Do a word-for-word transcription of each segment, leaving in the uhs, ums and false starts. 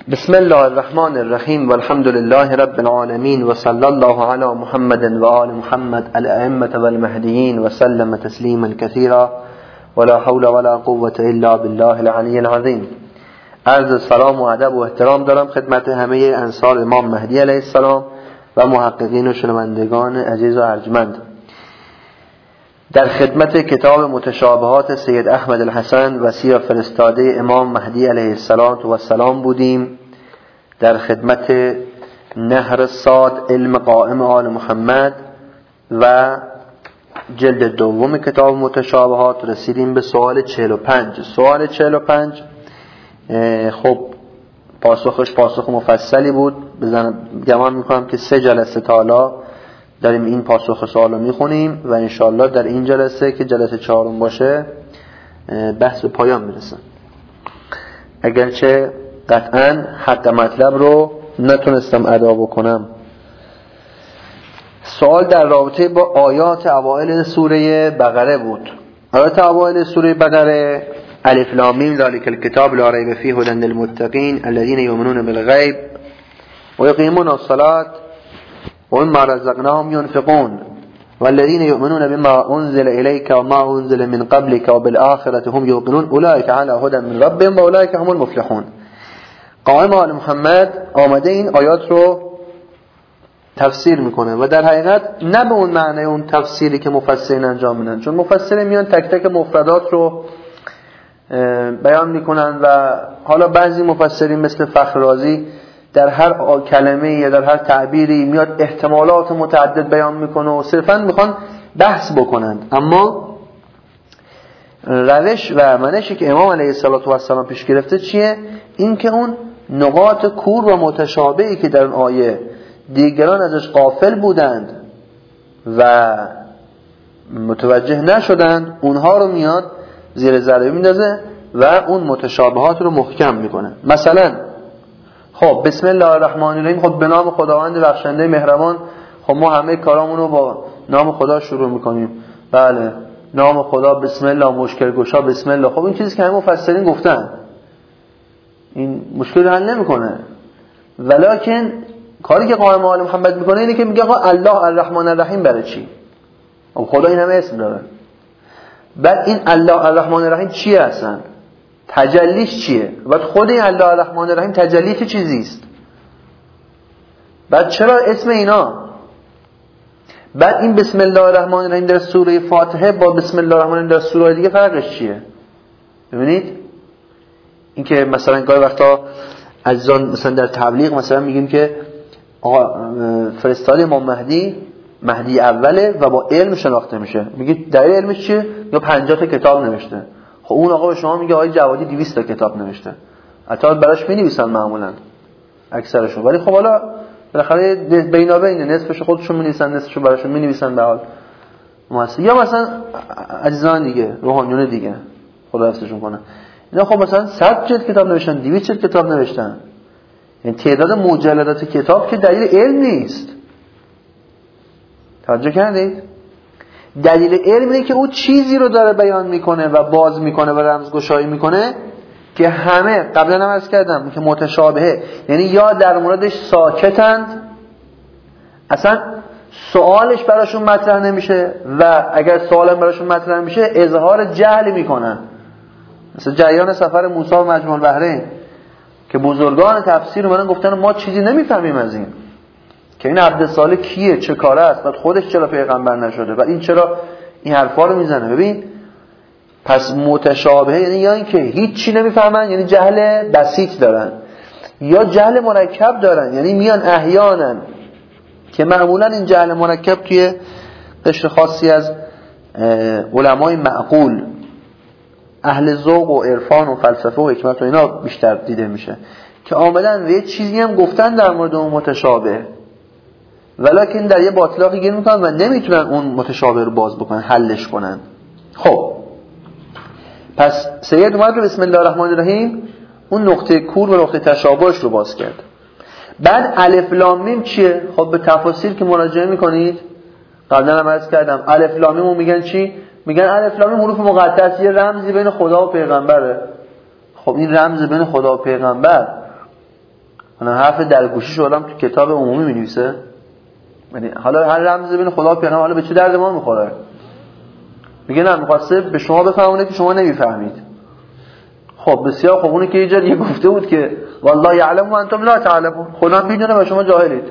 بسم الله الرحمن الرحیم والحمد لله رب العالمین و صلی الله علی محمد و آل محمد الائمة والمهدیین و سلم تسلیما کثیرا ولا حول ولا قوة الا بالله العلی العظیم. عرض سلام و ادب و احترام دارم خدمت همه انصار امام مهدی علیه السلام و محققین و شنوندگان عزیز و ارجمند. در خدمت کتاب متشابهات سید احمد الحسن وصی فرستاده امام مهدی علیه السلام بودیم. در خدمت نهر صاد علم قائم آل محمد و جلد دوم کتاب متشابهات رسیدیم به سوال چهل و پنج. سوال چهل و پنج خب پاسخش پاسخ مفصلی بود. بزنم گمان میکنم که سه جلسه تالا داریم این پاسخ سوالو میخونیم و انشالله در این جلسه که جلسه چهارم باشه بحث به پایان میرسه، اگرچه قطعا حق مطلب رو نتونستم ادا بکنم. سوال در رابطه با آیات اوائل سوره بقره بود. آیات اوائل سوره بقره الف لام میم ذالک الکتاب لا ریب فیه هدی للمتقین الذین یؤمنون بالغیب و یقیمون الصلاة ومما رزقناهم ينفقون والذين يؤمنون بما أنزل إليك وما أنزل من قبلك وبالآخرة هم يوقنون أولئك على هدى من ربهم وأولئك هم المفلحون. قائم آل محمد آمده این آیات رو تفسیر میکنه و در حقیقت نه به اون معنی اون تفسیری که مفسرین انجام میدن، چون مفسرین میان تک تک مفردات رو بیان میکنن و حالا بعضی مفسرین مثل فخر رازی در هر کلمه یا در هر تعبیری میاد احتمالات متعدد بیان میکنه و صرفا میخوان بحث بکنند. اما روش و منشی که امام علیه السلام پیش گرفته چیه؟ این که اون نقاط کور و متشابهی که در اون آیه دیگران ازش غافل بودند و متوجه نشدند اونها رو میاد زیر ذره میندازه و اون متشابهات رو محکم میکنه. مثلا خب بسم الله الرحمن الرحیم، خب به نام خداوند بخشنده مهربان. خب ما همه کارامون رو با نام خدا شروع میکنیم. بله نام خدا، بسم الله، مشکل گشا، بسم الله. خب این چیزی که همه مفسرین گفتن این مشکل حل نمیکنه، ولکن کاری که قائم آل محمد میکنه اینه که میگه الله الرحمن الرحیم برای چی؟ خب خدا این همه اسم داره. بعد این الله الرحمن الرحیم چیه اصلا؟ تجلیش چیه؟ بعد خود این الله الرحمن الرحیم تجلی چه چیزی است؟ بعد چرا اسم اینا؟ بعد این بسم الله الرحمن الرحیم در سوره فاتحه با بسم الله الرحمن الرحیم در سوره دیگه فرقش چیه؟ ببینید این که مثلا گاهی وقتا عزیزان مثلا در تبلیغ مثلا میگیم که آقا فرستاده امام مهدی مهدی اوله و با علم شناخته میشه. میگه در علمش چیه؟ یا پنجاه تا کتاب نوشته. خب اون آقا به شما میگه آقای جوادی دویست تا کتاب نوشته. حتی براش مینویسن معمولا اکثرشون، ولی خب حالا بالاخره بینابین نصفش خودشون مینویسن نصفش براشون مینویسن به حال موثر. یا مثلا عزیزان دیگه روحانیون دیگه خدا حفظشون کنه، اینا خب مثلا صد جلد کتاب نوشتن، دویست جلد کتاب نوشتن. یعنی تعداد مجلدات کتاب که دلیل علم نیست. توجه کردید؟ دلیل علم اینه که او چیزی رو داره بیان میکنه و باز میکنه و رمزگشایی میکنه که همه قبلا هم عرض کردم که متشابهه، یعنی یا در موردش ساکتند، اصلا سوالش براشون مطرح نمیشه و اگر سوالم براشون مطرح میشه اظهار جهل میکنن. مثل جریان سفر موسی و مجموع البحرین که بزرگان تفسیر اومدن گفتن ما چیزی نمیفهمیم از این که این عبدالصالح کیه، چه کاره است، بعد خودش چرا پیغمبر نشده، بعد این چرا این حرفا رو میزنه. ببین پس متشابهه یعنی یا این که هیچ چی نمیفهمن، یعنی جهل بسیط دارن، یا جهل مرکب دارن، یعنی میان احیانا که معمولا این جهل مرکب توی قشر خاصی از علمای معقول اهل ذوق و عرفان و فلسفه و حکمت و اینا بیشتر دیده میشه که آمدن و یه چیزی هم گفتن در مورد اون متشابه، ولکن در یه باطلاقی گیر میکنن و نمیتونن اون متشابه رو باز بکنن، حلش کنن. خب پس سید اومد رو بسم الله الرحمن الرحیم اون نقطه کور و نقطه تشابهش رو باز کرد. بعد الف لام میم چیه؟ خب به تفاسیر که مراجعه میکنید قبلا هم عرض کردم الف لام میم میگن چی؟ میگن الف لام میم حروف مقدس، یه رمزی بین خدا و پیغمبره. خب این رمز بین خدا و پیغمبر حالا حرف در گوشی شدم تو کتاب عمومی می‌نویسه، یعنی حالا هر رمزی بین خدا و پیغمبر حالا به چه درد ما می‌خوره؟ میگه نه می‌خواسته به شما بفهمونه که شما نمی‌فهمید. خب بسیار خوب، اونی که یه جایی گفته بود که والله یعلم و انتم لا تعلمون، خدا میدونه و شما جاهلید.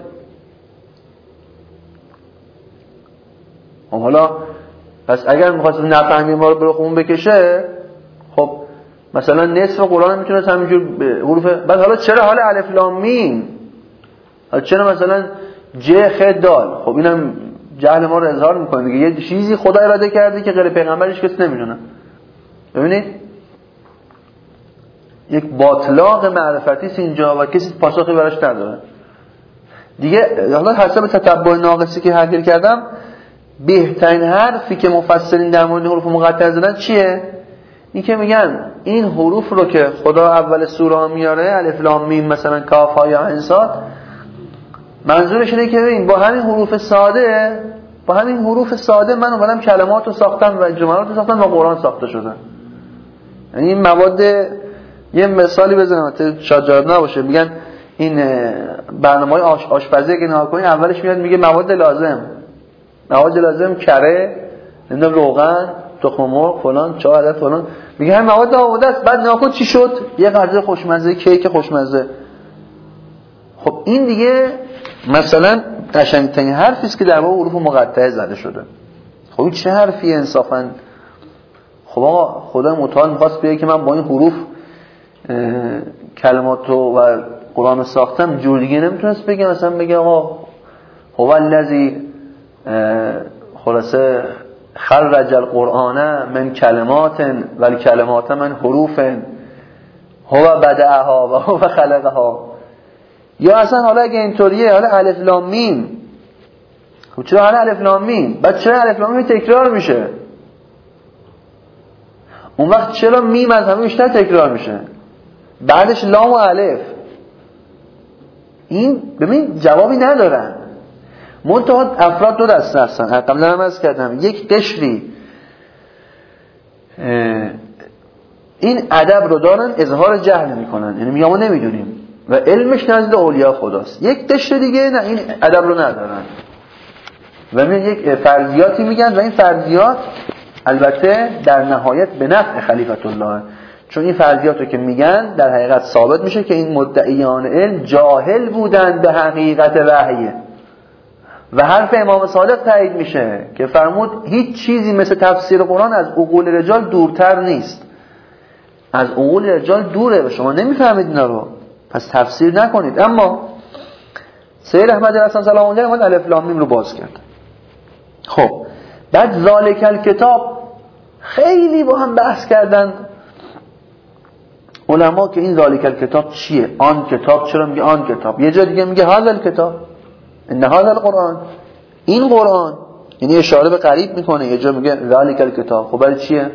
حالا پس اگر می‌خواد نفهمی ما رو به خون بکشه، خب مثلا نصف قرآن میتونه همینجور به حروف، بعد حالا چرا حالا الف لام میم؟ حالا چرا مثلا ج خ دال؟ خب اینم جهل ما رو اظهار میکنه دیگه، یه چیزی خدا اراده کرده که غیر پیغمبرش کسی نمیدونه. ببینید یک باطلاق معرفتی است اینجا و کسی پاسخی براش نداره دیگه. حالا حسب تتبع ناقصی که حل کردم، بهترین حرفی که مفسرین در مورد حروف مقطعه زدن چیه؟ این که میگن این حروف رو که خدا اول سوره ها میاره، الف لام میم مثلا کاف ها یا عین صاد، منظورش اینه که ببین با همین حروف ساده با همین حروف ساده من اومدم کلمات رو ساختم و جملات رو ساختم و قرآن ساخته شده. یعنی این مواد، یه مثالی بزنم شاید جالب نباشه، میگن این برنامه‌های آش آشپزی که نگاه کنین اولش میاد میگه مواد لازم مواد لازم کره، نمیدونم روغن، تخم مرغ فلان، چای عدد فلان، میگه همین مواد آماده است. بعد نگاه کن چی شد؟ یه غذای خوشمزه، کیک خوشمزه. خب این دیگه مثلا قشنگترین حرفی است که در واقع حروف مقطعه زده شده. خب این چه حرفی انصافا؟ خب آقا خدا متعال می‌خواست بگه که من با این حروف کلمات و قرآن ساختم، جور دیگه نمیتونست بگه مثلا بگه آقا هو الذی خلاصه خرج القرآن من کلمات و الکلمات من حروف هو بدعها و هو خلقها. یا اصلا حالا اگه اینطوریه، حالا الف لام میم، خب چرا حالا الف لام میم؟ بعد چرا الف لام میم تکرار میشه؟ اون وقت چرا میم از همه بیشتر تکرار میشه؟ بعدش لام و الف. این ببین جوابی ندارن. منتها افراد دو دسته هستن، قبلا هم عرض کردم. یک قشری این ادب رو دارن، اظهار جهل میکنن، یعنی میگن ما نمیدونیم و علمش نزد اولیاء خداست. یک قشر دیگه نه، این ادب رو ندارن و میگن یک فرضیاتی میگن و این فرضیات البته در نهایت به نفع خلیفت الله، چون این فرضیات رو که میگن در حقیقت ثابت میشه که این مدعیان علم جاهل بودن به حقیقت وحی و حرف امام صادق تایید میشه که فرمود هیچ چیزی مثل تفسیر قرآن از عقول رجال دورتر نیست. از عقول رجال دوره و شما نمیفهمید اینا رو، پس تفسیر نکنید. اما سید احمد حسن سلام الله علیه الف لام میم رو باز کرد. خب بعد ذالک الکتاب، خیلی با هم بحث کردن علما که این ذالک الکتاب چیه؟ آن کتاب. چرا میگه آن کتاب؟ یه جا دیگه میگه هذا الکتاب، ان هذا القرآن، این قرآن، یعنی اشاره به قریب میکنه. یه جا میگه ذالک الکتاب، خب برای چیه؟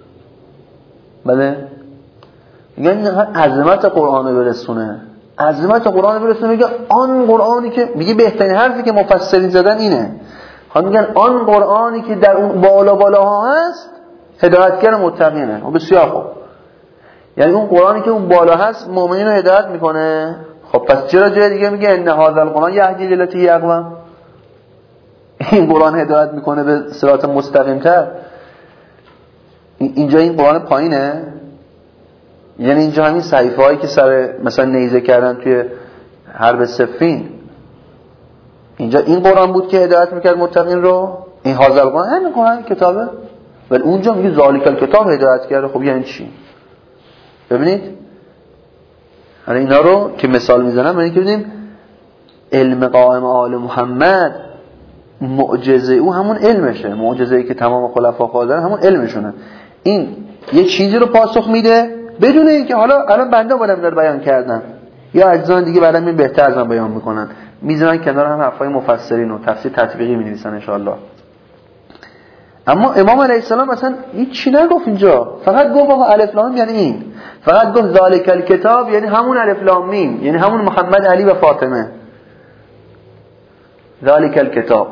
بله میگه این عظمت قرآن رو برسونه، عظمت قرآن رو برسونه. میگه آن قرآنی که میگه بهترین حرفی که مفسرین زدن اینه، خب میگن آن قرآنی که در اون بالا بالاها هست هدایتگر متقینه. و بسیار خوب، یعنی اون قرآنی که اون بالا هست مؤمنین رو هدایت میکنه. خب پس چرا جای دیگه میگه ان هذا القرآن یهدی للتی هی اقوم؟ این قرآن هدایت میکنه به صراط مستقیم تر. اینجا این قرآن پایینه، یعنی اینجا همین صحیفه هایی که سر مثلا نیزه کردن توی حرب صفین، اینجا این قرآن بود که هدایت میکرد متقین رو. این هذا القرآن همین قرآن کتابه، ولی اونجا میگه ذالک الکتاب هدایت کرده. خب یعنی چی؟ ببینید حالا اینا رو که مثال میزنم برای اینکه ببینیم علم قائم آل محمد، معجزه او همون علمشه، معجزه‌ای که تمام خلفا خواهدن همون علمشونه. این یه چیزی رو پاسخ میده بدون اینکه حالا الان بنده بودم داره بیان کردن یا اجزان دیگه بعدا می بهتر از من بیان میکنن، میذارن کنار هم حرفای مفسرین و تفسیر تطبیقی مینویسن ان شاء الله. اما امام علیه السلام مثلا هیچ چی نگفت اینجا، فقط گفت آقا الف لام یعنی این، فقط گفت ذالک الکتاب یعنی همون الف لام میم، یعنی همون محمد علی و فاطمه. ذالک الکتاب.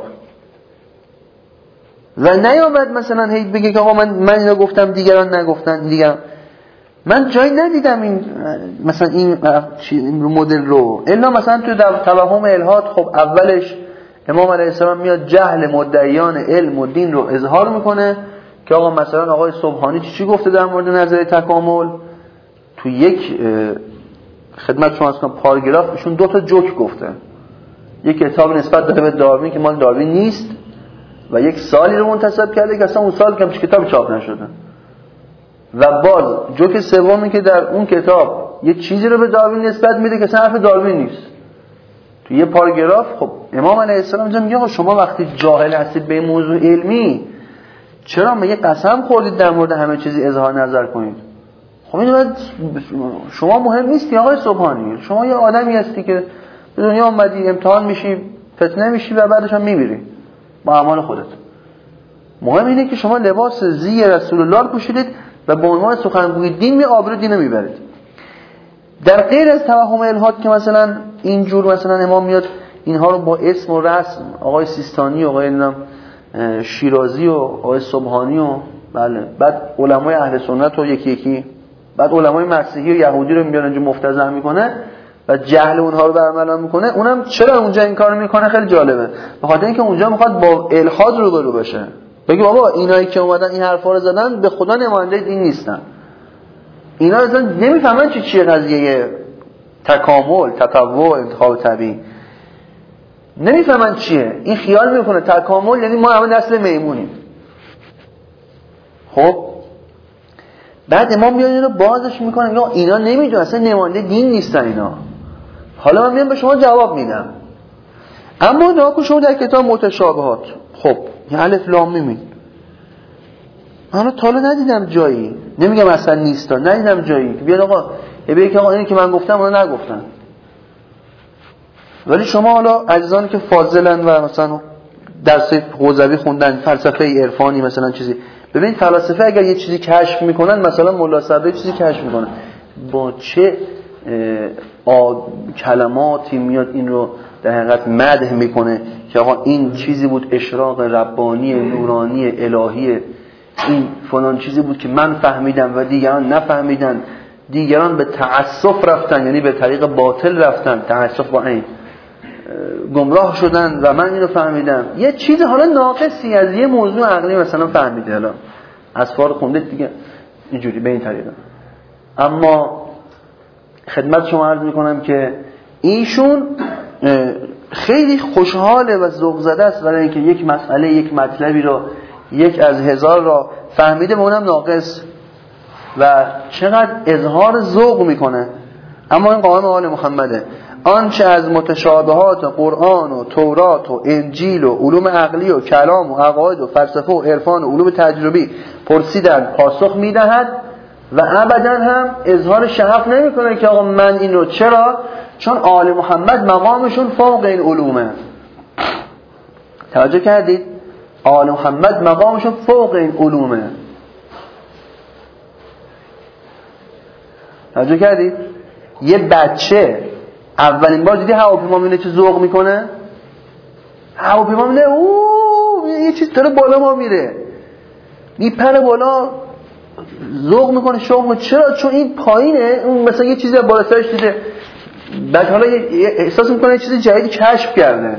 و نیامد مثلا هی بگه که آقا من من اینو گفتم دیگران نگفتن دیگران. من جایی ندیدم این مثلا این این مدل رو، الا مثلا تو توهم الهاد خب اولش امام علیه السلام میاد جهل مدعیان علم و دین رو اظهار میکنه که آقا مثلا آقای سبحانی چی چی گفته در مورد نظریه تکامل. تو یک خدمت شما از کنم پاراگراف ایشون دو تا جوک گفته. یک کتاب نسبت داده به داروین که مال داروین نیست و یک سالی رو منتسب کرده که اصلا اون سال که کتاب چاپ نشده. و باز جوک سومی که در اون کتاب یه چیزی رو به داروین نسبت میده که اصلا حرف داروین نیست. تو یه پاراگراف خب امام علیه السلام اینجا میگه شما وقتی جاهل هستید به موضوع علمی چرا میگه قسم خوردید در مورد همه چیزی اظهار نظر کنید؟ خب این باید شما مهم نیستی آقای سبحانی، شما یه آدمی هستی که به دنیا اومدی امتحان میشی فتنه میشی و بعدش هم میمیری با اعمال خودت. مهم اینه که شما لباس زی رسول الله رو پوشیدید و به عنوان سخنگوی دین می آبرو دین رو میبرید. در غیر از توهم الهاد که مثلا اینجور مثلا امام میاد اینها رو با اسم و رسم آقای سیستانی و آقای شیرازی و آقای سبحانی و بله بعد علمای اهل سنت و یکی یکی بعد علمای مسیحی و یهودی رو میاد اینجا مفتضح میکنه و جهل اونها رو برملا میکنه. اونم چرا اونجا این کارو میکنه خیلی جالبه، به خاطر اینکه اونجا میخواد با الحاد روبرو بشه، بگه بابا اینایی که اومدن این حرفا رو زدن به خدا نماینده دین نیستن، اینا اصلا نمیفهمن چی چیه قضیه تکامل، تطور، انتخاب طبیعی، نمیفهمن چیه. این خیال میکنه تکامل یعنی ما همه نسل میمونیم. خب بعد امام میاد اینو بازش میکنه یا اینا نمیدونن اصلا نماینده دین نیستن اینا. حالا من میام به شما جواب میدم. اما ناکو شما در کتاب متشابهات خب یه الف لام میم من تا حالا ندیدم جایی، نمیگم اصلا نیستا، ندیدم جایی که بیاد آقا بگه که آقا اینی که من گفتم اونا نگفتن. ولی شما حالا عزیزانی که فاضلن و مثلا درس حوزوی خوندن، فلسفه عرفانی مثلا چیزی، ببینید فلاسفه اگر یه چیزی کشف میکنن، مثلا ملا صدرا چیزی کشف میکنن با چه کلماتی میاد این رو در حقیقت مدح میکنه که آقا این چیزی بود اشراق ربانی نورانی الهی، این فلان چیزی بود که من فهمیدم و دیگران نفهمیدن، دیگران به تعسف رفتن یعنی به طریق باطل رفتن، تعسف با این گمراه شدن و من اینو فهمیدم. یه چیز حالا ناقصی از یه موضوع عقلی مثلا فهمیده، حالا اسفار خونده دیگه اینجوری به این طریقه. اما خدمت شما عرض میکنم که ایشون خیلی خوشحاله و ذوق زده است برای اینکه یک مسئله، یک مطلبی رو یک از هزار را فهمیده و اونم ناقص و چقدر اظهار ذوق میکنه. اما این قانون آل محمده، آنچه از متشابهات قرآن و تورات و انجیل و علوم عقلی و کلام و عقاید و فلسفه و عرفان و علوم تجربی پرسیدن پاسخ میدهد و ابدا هم اظهار شغف نمیکنه که آقا من این رو. چرا؟ چون آل محمد مقامشون فوق این علومه. توجه کردید؟ آل محمد مقامشون فوق این علومه. توجه کردید؟ یه بچه اولین بار دیدی هواپیما میونه چه ذوق میکنه؟ هواپیما میونه اوه یه چیز داره بالا ما میره، میپره بالا، ذوق میکنه، شوق میکنه. چرا؟ چون این پایینه، اون مثلا یه چیزی بالا سرش دیده، بعد حالا احساس میکنه یه چیز جدید کشف کرده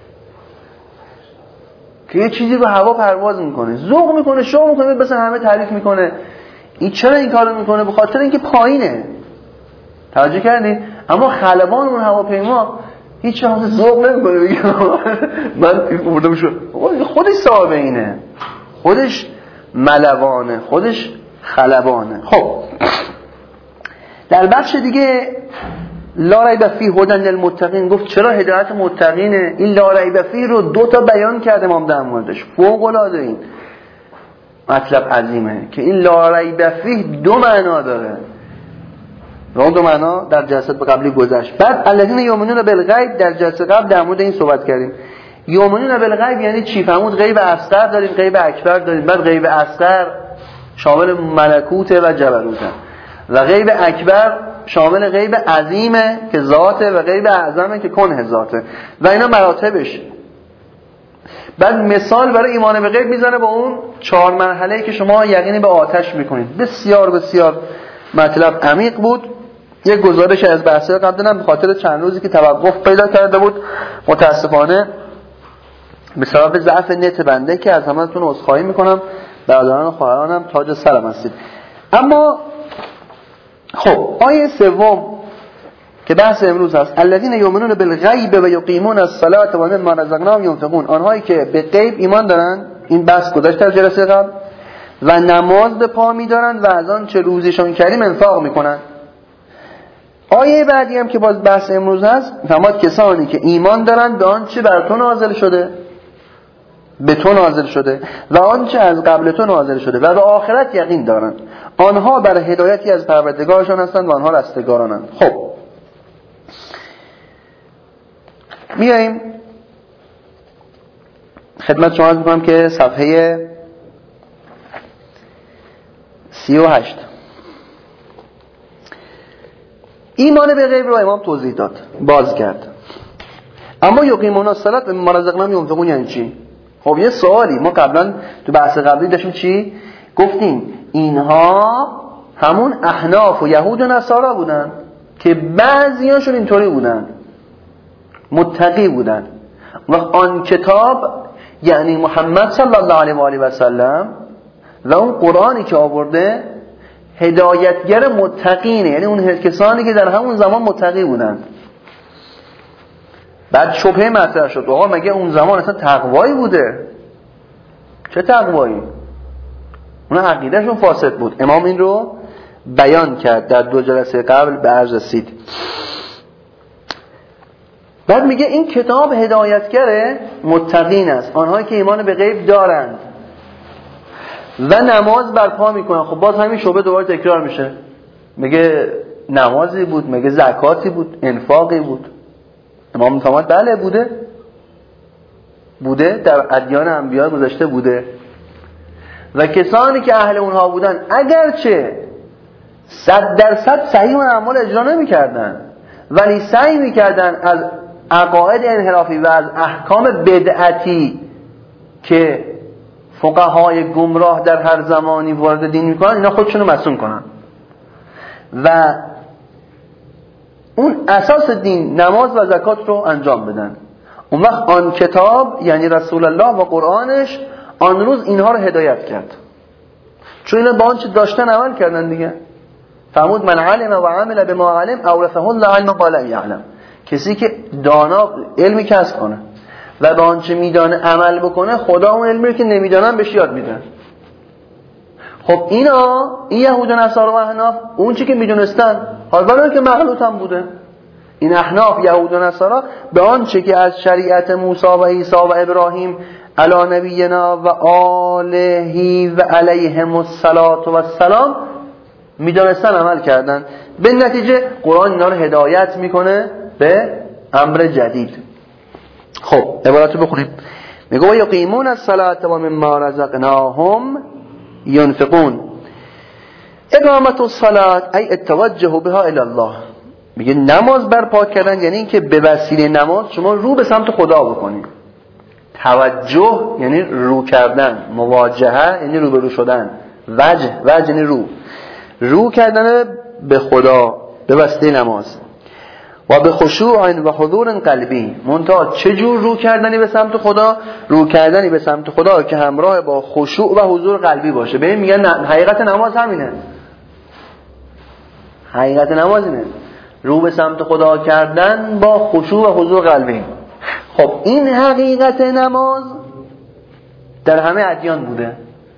که یه چیزی رو هوا پرواز میکنه، ذوق میکنه، شوق میکنه، مثلا همه تعریف میکنه. این چرا این کارو میکنه؟ به خاطر اینکه پایینه. توجه کردید؟ اما خلبان اون هواپیما هیچ وقت ذوق نمیکنه، میگه من بردم شو، خودش صاحب اینه، خودش ملوانه، خودش خلبانه. خب در بخش دیگه لا ریب فیه هدی للمتقین گفت چرا هدایت متقینه. این لا ریب فیه رو دو تا بیان کرده امام در موردش، فوق العاده این مطلب عظیمه که این لا ریب فیه دو معنا داره و اون دو معنا در جلسات قبلی گذشت. بعد الذین یؤمنون بالغیب در جلسه قبل در مورد این صحبت کردیم. یؤمنون بالغیب یعنی چی؟ فرمود غیب اصغر داریم، غیب اکبر داریم. بعد غیب اصغر شامل ملکوت و جبروته و غیب اکبر شامل غیب عظیمه که ذاته و غیب اعظمه که کنه ذاته و اینا مراتبش. بعد مثال برای ایمان به غیب میزنه با اون چهار مرحله‌ای که شما یقینی به آتش میکنید. بسیار بسیار مطلب عمیق بود. یک گزارش از بحث قبلنا به خاطر چند روزی که توقف پیدا کرده بود متاسفانه به سبب ضعف نت بنده که از همتون عذرخواهی میکنم، برادران و خواهرانم تاج سرم هستید. اما خب آیه سوم که بحث امروز هست، الذین یؤمنون بالغیب و یقیمون الصلاة و مما رزقناهم ينفقون، آنهایی که به غیب ایمان دارن، این بحث گذشته در جلسه قبل، و نماز به پا می‌دارن و از آن چه روزیشان کردیم انفاق میکنن. آیه بعدی هم که باز بحث امروز هست، فرمود کسانی که ایمان دارن به آنچه بر تو نازل شده، به تو نازل شده و آنچه از قبل تو نازل شده و به آخرت یقین دارن، آنها بر هدایتی از پروردگارشان هستند و آنها رستگارانند. خب میاییم خدمت شما عرض میکنم که صفحه سی و هشت ایمان به غیب رو امام توضیح داد، باز کرد. اما یقیمون الصلاة و مما رزقناهم ينفقون یعنی چی؟ خب یه سوالی ما قبلا تو بحث قبلی داشتیم چی؟ گفتیم اینها همون احناف و یهود و نصارا بودن که بعضیاشون اینطوری بودن، متقی بودن، و آن کتاب یعنی محمد صلی الله علیه و آله و سلم و اون قرآنی که آورده هدایتگر متقینه، یعنی اون کسانی که در همون زمان متقی بودن. بعد شبهه مطرح شد، آقا مگه اون زمان اصلا تقوایی بوده؟ چه تقوایی؟ اون عقیدهشون فاسد بود. امام این رو بیان کرد در دو جلسه قبل به عرض رسید. بعد میگه این کتاب هدایتگر متقین است، آنهایی که ایمان به غیب دارند و نماز برپا میکنن. خب باز همین شبهه دوباره تکرار میشه، میگه نمازی بود، میگه زکاتی بود، انفاقی بود. امام میفرماید بله بوده، بوده در ادیان انبیا گذشته بوده. و کسانی که اهل اونها بودن اگرچه صد درصد صحیح اون اعمال اجرا نمی‌کردن، ولی سعی می‌کردن از عقاید انحرافی و از احکام بدعتی که فقهای گمراه در هر زمانی وارد دین میکنن اینا خودشونو مصون کنن و اون اساس دین نماز و زکات رو انجام بدن. اون وقت آن کتاب یعنی رسول الله و قرآنش آن روز اینها رو هدایت کرد، چون اینا با آنچه داشتن عمل کردن دیگه. فرمود من علم و عمل بما علم اورثه الله علم قال یعلم، کسی که دانا علمی کسب کنه و به آنچه میدانه عمل بکنه، خدا اون علمی رو که نمیدانن بهش یاد میده. خب اینا این یهود و نصارا و احناف اون چی که میدونستن، حالا که مغلوط هم بوده، این احناف یهود و نصارا به آنچه که از شریعت موسی و عیسی و ابراهیم علی نبینا و آله و علیهم الصلاة و السلام میدونستن عمل کردن. به نتیجه قرآن اینا رو هدایت میکنه به امر جدید. خب عبارت رو بخونیم. میگه یقیمون الصلاة و مما رزقناهم ينفقون. اقامت الصلاة ای التوجه بها الی الله، میگه نماز برپا کردن یعنی اینکه به وسیله نماز شما رو به سمت خدا بکنید. توجه یعنی رو کردن، مواجهه یعنی روبرو شدن، وجه وجه یعنی رو رو کردن به خدا به وسیله نماز. و به خشوع و حضور قلبی، منتها چجور رو کردنی به سمت خدا؟ رو کردنی به سمت خدا که همراه با خشوع و حضور قلبی باشه. ببین میگن حقیقت نماز همینه، حقیقت نماز اینه، رو به سمت خدا کردن با خشوع و حضور قلبی. خب این حقیقت نماز در همه ادیان بوده،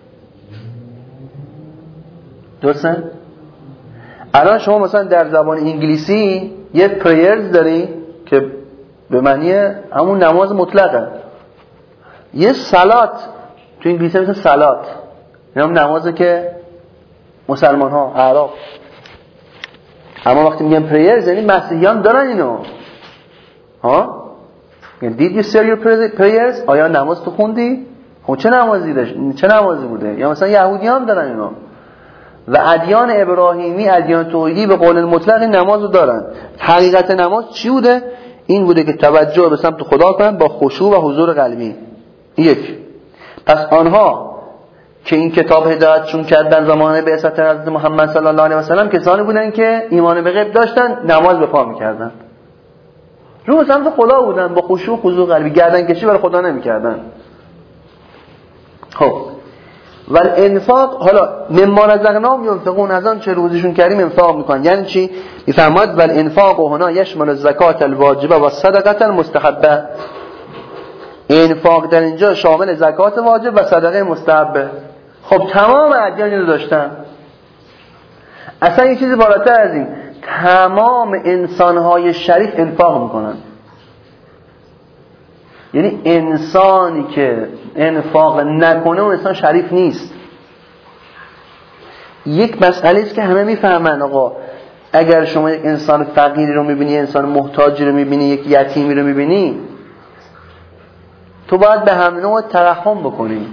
درسته؟ الان شما مثلا در زبان انگلیسی یه پریرز داری که به معنی همون نماز مطلقه، یه صلات تو انگلیسی مثل صلات، این هم نمازه که مسلمان ها اعراب. اما وقتی میگن پریرز یعنی مسیحیان دارن اینو ها، یعنی did you say your prayers؟ آیا نماز تو خوندی؟ خب چه نمازی داشت؟ چه نمازی بوده؟ یا مثلا یهودی هم دارن اینو. و ادیان ابراهیمی، ادیان توحیدی به قول المطلق نماز رو دارن. حقیقت نماز چی بوده؟ این بوده که توجه به سمت خدا کنن با خشوع و حضور قلبی. یک، پس آنها که این کتاب هدایتشون کرد در زمان بعثت حضرت محمد صلی الله علیه و سلم کسانی بودن که ایمان به غیب داشتن، نماز به پا میکردن، رو سمت خدا بودن، با خشوع و خضوع قلبی، گردن کشی برای خدا نمیکردن. خب ولی انفاق، حالا مما رزقناهم ينفقون، از آن چه روزشون کردیم انفاق میکنن. یعنی چی؟ میفرماد ولی انفاق و هنا یشمل الزکات الواجبه و صدقه المستحبه. انفاق در اینجا شامل زکات واجب و صدقه مستحبه. خب تمام ادیان رو داشتن. اصلا یه چیزی بالاتر از این، تمام انسانهای شریف انفاق میکنن. یعنی انسانی که انفاق نکنه اون انسان شریف نیست. یک مسئله است که همه میفهمن. آقا اگر شما یک انسان فقیری رو میبینی، انسان محتاجی رو میبینی، یک یتیمی رو میبینی، تو باید به هم نوع ترحم بکنی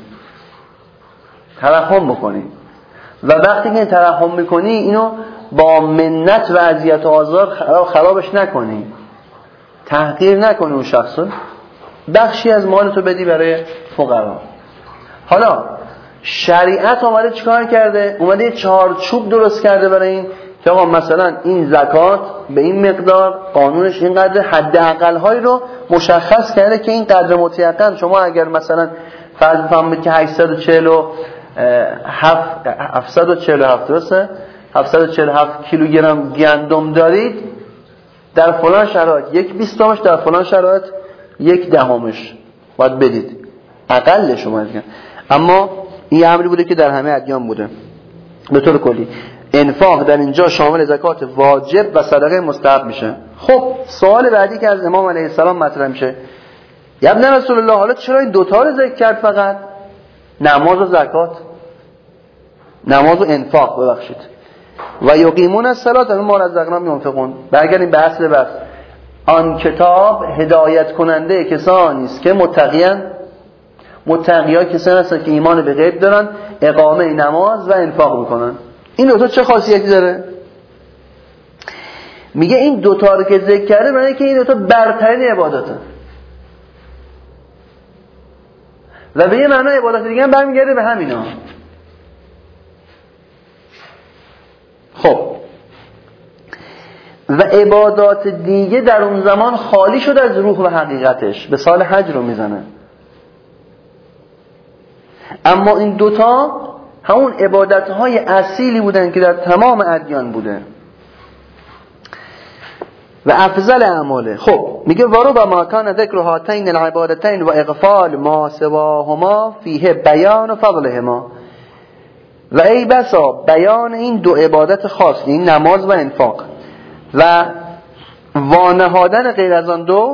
ترحم بکنی و وقتی که ترحم میکنی اینو با منت و اذیت و آزار خراب خرابش نکنی، تحقیر نکنی اون شخصو، بخشی از مالتو بدی برای فقرا. حالا شریعت اومده چیکار کرده؟ اومده چارچوب درست کرده برای این که آقا مثلا این زکات به این مقدار، قانونش اینقدر، حداقل هایی رو مشخص کرده که این قدر متيقن شما اگر مثلا فرض بفرمایید که هشتصد و چهل و هفت هفتصد و چهل و هفت درسته هفتصد و چهل و هفت کیلوگرم گندم دارید، در فلان شرایط یک بیستمش، در فلان شرایط یک دهمش باید بدید، اقل شما دیگه. اما این امری بوده که در همه ادیان بوده به طور کلی. انفاق در اینجا شامل زکات واجب و صدقه مستحب میشه. خب سوال بعدی که از امام علیه السلام مطرح میشه، یا ابن رسول الله، حالا چرا این دوتا رو ذکر کرد فقط؟ نماز و زکات، نماز و انفاق ببخشید. و یقیمون الصلاة و مما رزقناهم ينفقون. برگردیم به اصل بحث. آن کتاب هدایت کننده کسانی است که متقیان. متقیان کسانی هستند که ایمان به غیب دارن، اقامه نماز و انفاق میکنن. این دوتا چه خاصیتی داره؟ میگه این دوتا رو که ذکر کرده معنی که این دوتا برترین عبادته و به یه معنی عبادت دیگه هم برمیگرده به همینا. خب و عبادات دیگه در اون زمان خالی شد از روح و حقیقتش، به سال حج رو میزنه. اما این دوتا همون عبادتهای اصیلی بودن که در تمام ادیان بوده و افضل اعماله. خب میگه ورب ما کان ذکر هاتین العبادتین و اغفال ما سواهما فیه بیان و فضلهما. و ای بسا بیان این دو عبادت خاص، این نماز و انفاق، و وانهادن غیر از آن دو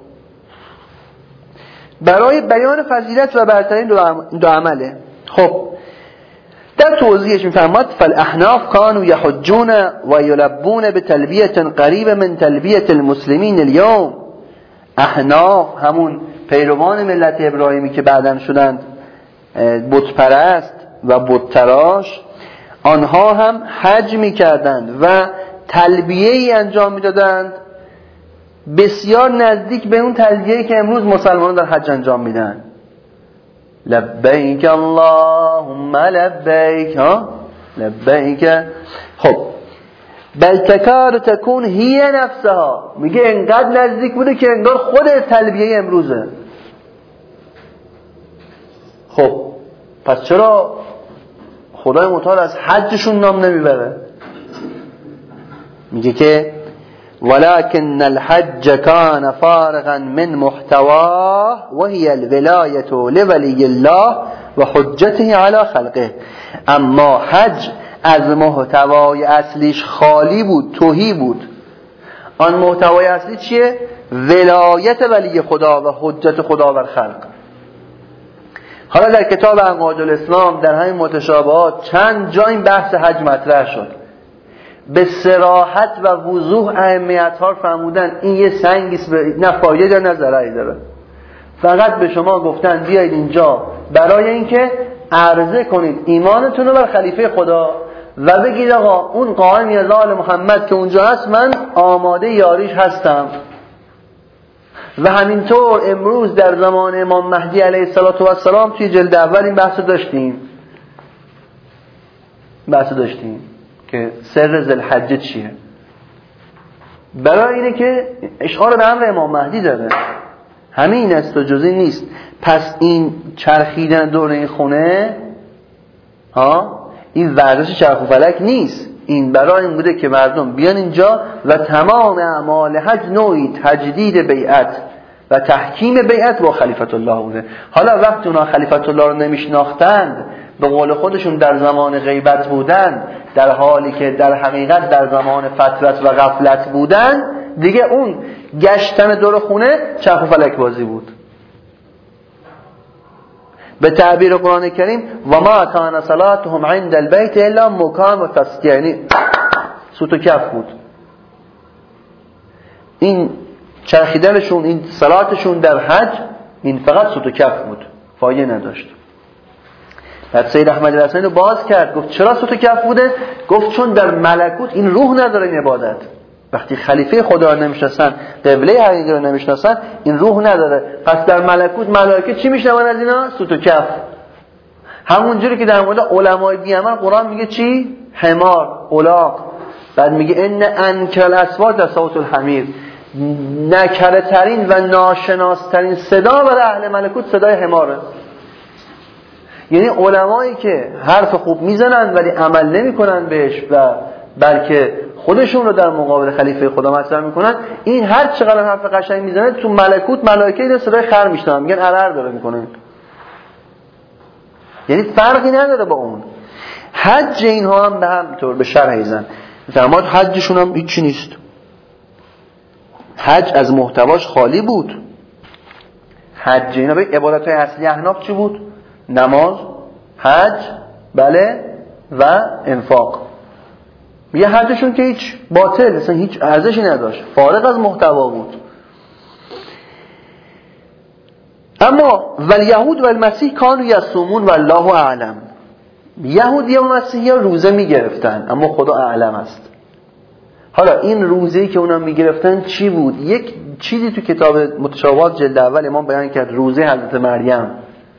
برای بیان فضیلت و برترین دو عمله. خب در توضیحش میفرماد فالاحناف كانوا يحجون و یلبون بتلبیه قریب من تلبیه المسلمین اليوم. احناف همون پیروان ملت ابراهیمی که بعداً شدند بت پرست و بت تراش، آنها هم حج میکردند و تلبیه ای انجام میدادند بسیار نزدیک به اون تلبیه‌ای که امروز مسلمانان در حج انجام میدن. لبیک اللهم لبیک، ها لبیک. خب بل تکاد تکون هی نفسها، میگه انقدر نزدیک بوده که انگار خود تلبیه امروزه. خب پس چرا خدای متعال از حجشون نام نمیبره؟ میگه که ولكن الحج كان فارغا من محتواه وهي الولاية لولي الله وحجته على خلقه. اما حج از محتوای اصلیش خالی بود، تهی بود. آن محتوای اصلی چیه؟ ولایت ولی خدا و حجت خدا بر خلق. حالا در کتاب انقاض الاسلام در همین متشابهات چند جا این بحث حج مطرح شد. به صراحت و وضوح ائمه اطهار فرمودن این یه سنگیست، نه فایده داره نه ضرری داره. فقط به شما گفتن بیایید اینجا برای اینکه عرضه کنید ایمانتون رو بر خلیفه خدا و بگید آقا اون قائمی از آل محمد که اونجا هست من آماده یاریش هستم. و همینطور امروز در زمان امام مهدی علیه السلام توی جلد اول این بحث داشتیم بحث داشتیم که سر ذوالحجه چیه. برای اینه که اشعار به امر امام مهدی داره، همین است و جزئی نیست. پس این چرخیدن دور این خونه ها این ورزش چرخ و فلک نیست، این برای این بوده که مردم بیان اینجا و تمام اعمال حج نوعی تجدید بیعت و تحکیم بیعت با خلیفت الله بوده. حالا وقتی اونا خلیفت الله رو نمیشناختند، به قول خودشون در زمان غیبت بودن، در حالی که در حقیقت در زمان فترت و غفلت بودن، دیگه اون گشتن دور خونه چرخ و فلک بازی بود. به تعبیر قرآن کریم و ما کان صلاتهم عند البیت الا مکان و تسکیه، یعنی سوت و کف بود. این چرخیدنشون، این صلاتشون در حج این فقط سوت و کف بود، فایده نداشت. بعد سید احمد رسانی رو باز کرد، گفت چرا سوت و کف بوده؟ گفت چون در ملکوت این روح نداره این عبادت. وقتی خلیفه خدا رو نمیشناسن، قبله حقیقی رو نمیشناسن، این روح نداره. پس در ملکوت ملائکه چی میشنون از اینا؟ سوت و کف. همون جوری که در مورد علمای بی‌عمل قرآن میگه چی؟ حمار، الاغ. بعد میگه ان انکر الاصوات لصوت الحمیر. نکره ترین و ناشناس ترین صدا برای اهل ملکوت صدای حماره. یعنی علمایی که حرف خوب میزنن ولی عمل نمیکنن بهش و بلکه خودشون رو در مقابل خلیفه خدا مطرح میکنن، این هر چقدر حرف قشنگ میزنه تو ملکوت ملائکه این صدای خر میشنون، میگن ارر داره میکنه. یعنی فرقی نداره با اون. حج اینها هم به هم طور به شرح ایزن فرماد حجشون هم هیچی نیست. حج از محتواش خالی بود. حج اینا به عبادت‌های اصلی احناف چی بود؟ نماز، حج، بله، و انفاق. یه حجشون که هیچ باطل، اصلا هیچ ارزشی نداشت، فارغ از محتوا بود. اما والیهود و المسیح کانوا یصومون والله اعلم. یهودی و مسیحی ها روزه میگرفتن اما خدا اعلم است. حالا این روزه‌ای که اونا میگرفتن چی بود؟ یک چیزی تو کتاب متشابهات جلد اول امام بیان کرد، روزه حضرت مریم.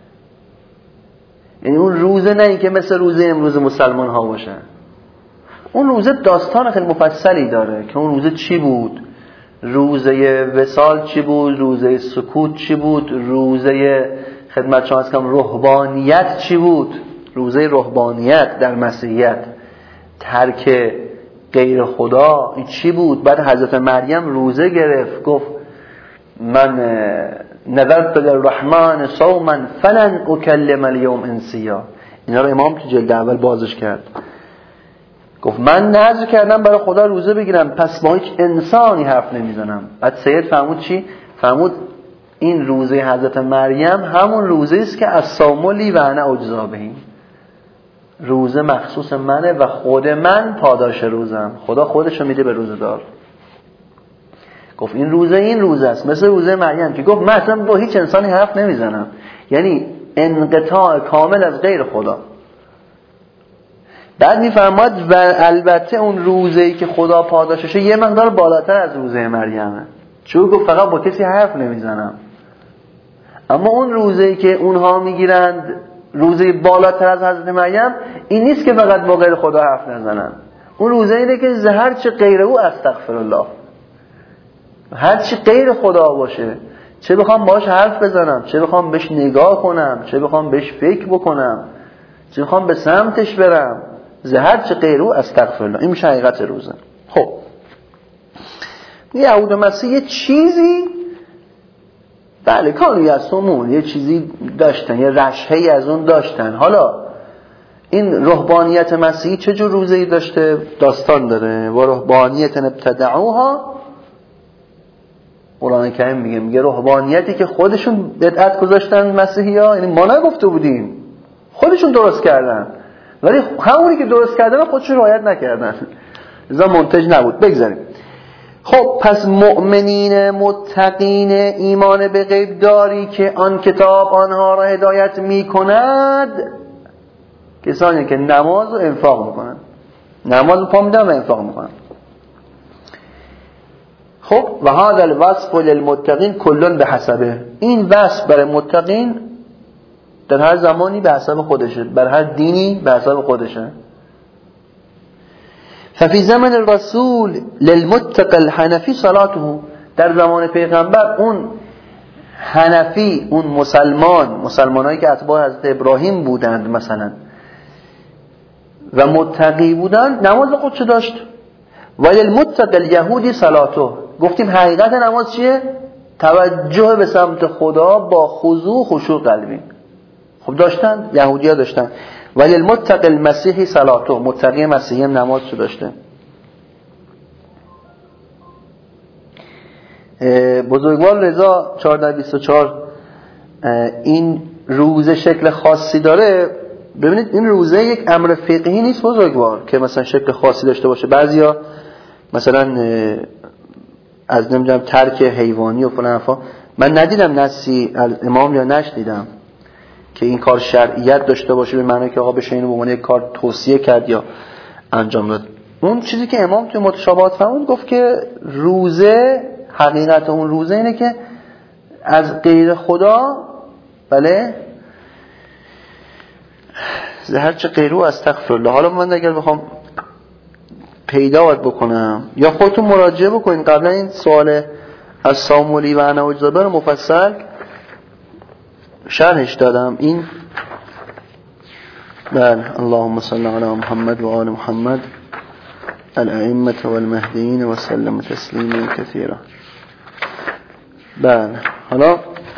یعنی اون روزه نه این که مثل روزه امروز مسلمان ها باشه. اون روزه داستان خیلی مفصلی داره که اون روزه چی بود، روزه وصال چی بود، روزه سکوت چی بود، روزه خدمت شما از کم رهبانیت چی بود، روزه رهبانیت در مسیحیت، ترک غیر خدا این چی بود. بعد حضرت مریم روزه گرفت، گفت من نذرت للرحمن صوما فلن اکلم اليوم انسیا. اینا رو امام تو جلد اول بازش کرد، گفت من نذر کردم برای خدا روزه بگیرم پس با هیچ انسانی حرف نمیزنم. بعد سید فرمود چی؟ فرمود این روزه حضرت مریم همون روزه است که الصوم لی و انا اجزا به، روزه مخصوص منه و خود من پاداش روزم، خدا خودشو میده به روزه دار. گفت این روزه این روزه است، مثل روزه مریم که گفت من اصلا با هیچ انسانی حرف نمیزنم، یعنی انقطاع کامل از غیر خدا. بعد میفرماد و البته اون روزه‌ای که خدا پاداششه یه مقدار بالاتر از روزه مریمه، چون گفت فقط با کسی حرف نمیزنم. اما اون روزه‌ای که اونها میگیرند روزه بالاتر از حضرت مریم این نیست که فقط با غیر خدا حرف نزنن، اون روزه اینه که زهر چه غیر او استغفر الله، هر چی غیر خدا باشه، چه بخوام باهاش حرف بزنم، چه بخوام بهش نگاه کنم، چه بخوام بهش فکر بکنم، چه بخوام به سمتش برم، زهر چه غیر او استغفر الله. این میشه حقیقت روزه. خب یهود و مسیح یه چیزی بله کانوا یصومون، یه چیزی داشتن، یه رشحه‌ای از اون داشتن. حالا این رهبانیت مسیحی چه جور روزه‌ای داشته؟ داستان داره. و رهبانیت ابتدعوها، قرآن کریم میگه میگه رهبانیتی که خودشون بدعت گذاشتن مسیحی‌ها، یعنی ما نگفته بودیم، خودشون درست کردن، ولی همونی که درست کردن خودشون رعایت نکردن، لذا منتج نبود. بگذاریم. خب پس مؤمنین متقین ایمان به غیب داری که آن کتاب آنها را هدایت میکند، کسانی که نماز و انفاق میکنن، نماز و پا میدن و انفاق میکنن. خب و هذا الوصف للمتقین کلون به حسبه، این وصف برای متقین در هر زمانی به حسب خودشه، بر هر دینی به حسب خودشه. ففی زمن الرسول للمتق الحنفی صلاته، در زمان پیغمبر اون حنفی، اون مسلمان، مسلمانایی که اتباع حضرت ابراهیم بودند مثلا و متقی بودند، نماز خودشو داشت. ولی المتق الیهودی صلاته، گفتیم حقیقت نماز چیه؟ توجه به سمت خدا با خضوع خشوع قلبی. خب داشتن، یهودی‌ها داشتن. ولی المتق المسیحی صلاته، متقی مسیحی هم نمازشو داشته. بزرگوار رضا چهارده بیست و چهار این روزه شکل خاصی داره. ببینید این روزه یک امر فقهی نیست بزرگوار که مثلا شکل خاصی داشته باشه. بعضیا مثلا از نمیدونم ترک حیوانی و فلان حرفا، من ندیدم نصی از امام یا نشنیدم که این کار شرعیت داشته باشه به معنی که آقا بشه اینو به عنوان یک کار توصیه کرد یا انجام داد. اون چیزی که امام توی متشابهات فرمود گفت که روزه، حقیقت اون روزه اینه که از غیر خدا، بله، هر چه غیرو استغفرالله. حالا من اگر بخوام پیدا باید بکنم یا خودتون مراجعه بکنین، قبلا این سوال از سامولی و انا اجزابه رو مفصل شرحش دادم. این بله، اللهم صل علی محمد و آل محمد الائمه والمهدیین و سلم تسلیما کثیرا. بله، حالا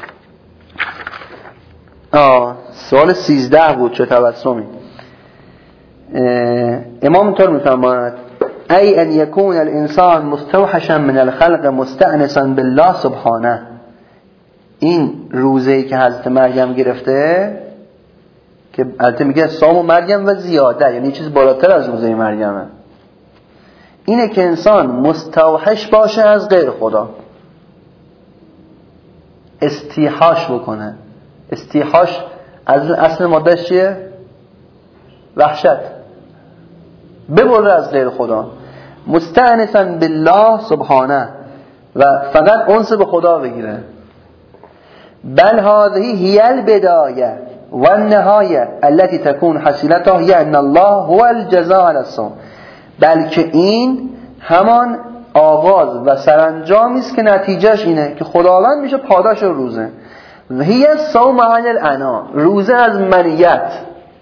آه سوال سیزده بود، چه تبسمی. امام اینطور میفرماید ای ان یکون الانسان مستوحشا من الخلق مستأنسا بالله سبحانه. این روزه‌ای که حضرت مریم گرفته که البته میگه صام مریم و زیاده، یعنی چیز بالاتر از روزه مریمه، اینه که انسان مستوحش باشه از غیر خدا، استیحاش بکنه. استیحاش از اصل مادهش چیه؟ وحشت، ببره از غیر خدا. مستأنسا بالله سبحانه، و فقط انس به خدا بگیره. بل هذه هي البدايه والنهايه التي تكون حصيلتها هي ان الله هو الجزاء على الصوم. بلکه این همان آغاز و سرانجامی است که نتیجهش اینه که خداوند میشه پاداش روزه. و هی الصوم عن الانا، روزه از منیت.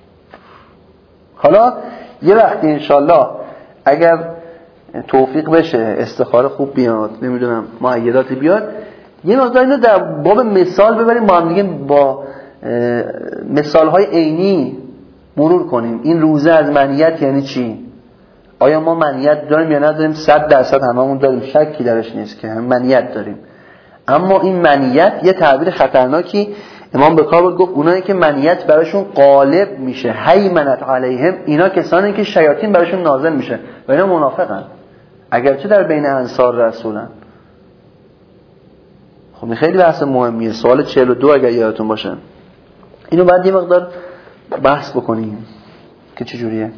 حالا یه وقتی انشالله اگر توفیق بشه، استخاره خوب بیاد، نمیدونم معیداتی بیاد، یه مقدار اینو در باب مثال ببریم با هم دیگه، با مثالهای عینی مرور کنیم. این روزه از منیت یعنی چی؟ آیا ما منیت داریم یا نداریم؟ صد درصد هممون داریم، شکی درش نیست که هم منیت داریم. اما این منیت یه تعبیر خطرناکی امام به کار برد، گفت اونایی که منیت براشون غالب میشه، هیمنت علیهم، اینا کسانی که شیاطین براشون نازل میشه و اینا منافقن، اگرچه در بین انصار رسولن. خب خیلی بحث مهمیه. سوال چهل و دو اگر یادتون باشه، اینو بعد یه مقدار بحث بکنیم که چجوریه.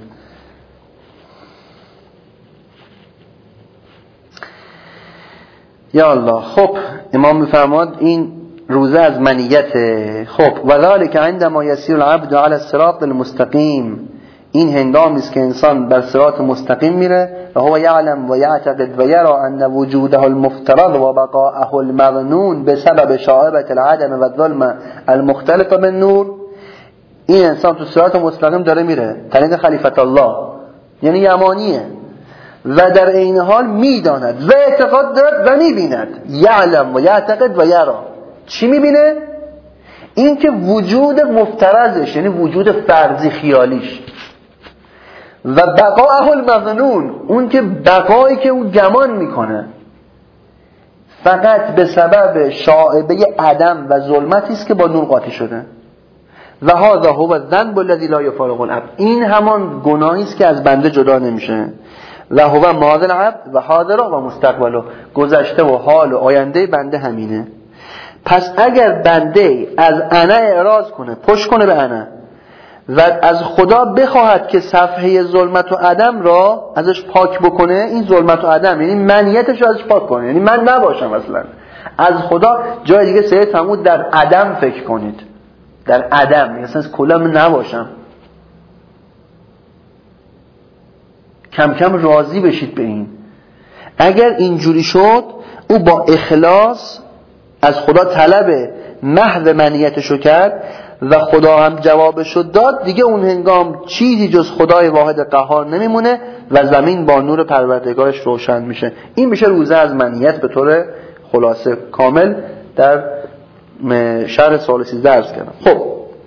یا الله. خب امام میفرماد این روزه از منیت. خب وذالک عندما یسیر العبد علی الصراط المستقیم، این هنگامی است که انسان بر صراط مستقیم میره و هو یعلم و یعتقد و یرا ان وجوده المفترض و بقاءه المظنون بسبب شائبه العدم و الظلم المختلط بالنور. این انسان تو صراط مستقیم داره میره، طریق خلیفت الله، یعنی یمانیه، و در این حال میداند و اعتقاد دارد و میبیند. یعلم و یعتقد و یرا. چی میبینه؟ این که وجود مفترضش، یعنی وجود فرضی خیالیش، و بقاءه المظنون، اون که بقایی که اون گمان میکنه فقط به سبب شائبه عدم و ظلمتی است که با نور قاطی شده. و هذا هو الذنب الذي لا يفارق العبد، این همان گناهی است که از بنده جدا نمیشه. و هو ماضی العبد و حاضر و مستقبل، گذشته و حال و آینده بنده همینه. پس اگر بنده از انا اعراض کنه، پشت کنه به انا، و از خدا بخواهد که صفحه ظلمت و عدم را ازش پاک بکنه، این ظلمت و عدم یعنی منیتش رو ازش پاک کنه، یعنی من نباشم اصلا از خدا. جای دیگه سید فرمود در عدم فکر کنید، در عدم، اصلا کلا من نباشم. کم کم راضی بشید به این. اگر اینجوری شد او با اخلاص از خدا طلب محض منیتشو کرد و خدا هم جوابشو داد، دیگه اون هنگام چیزی جز خدای واحد قهار نمیمونه و زمین با نور پروردگارش روشن میشه. این میشه روزه از منیت به طور خلاصه کامل در شرح سوال سیزده عرض کردم. خب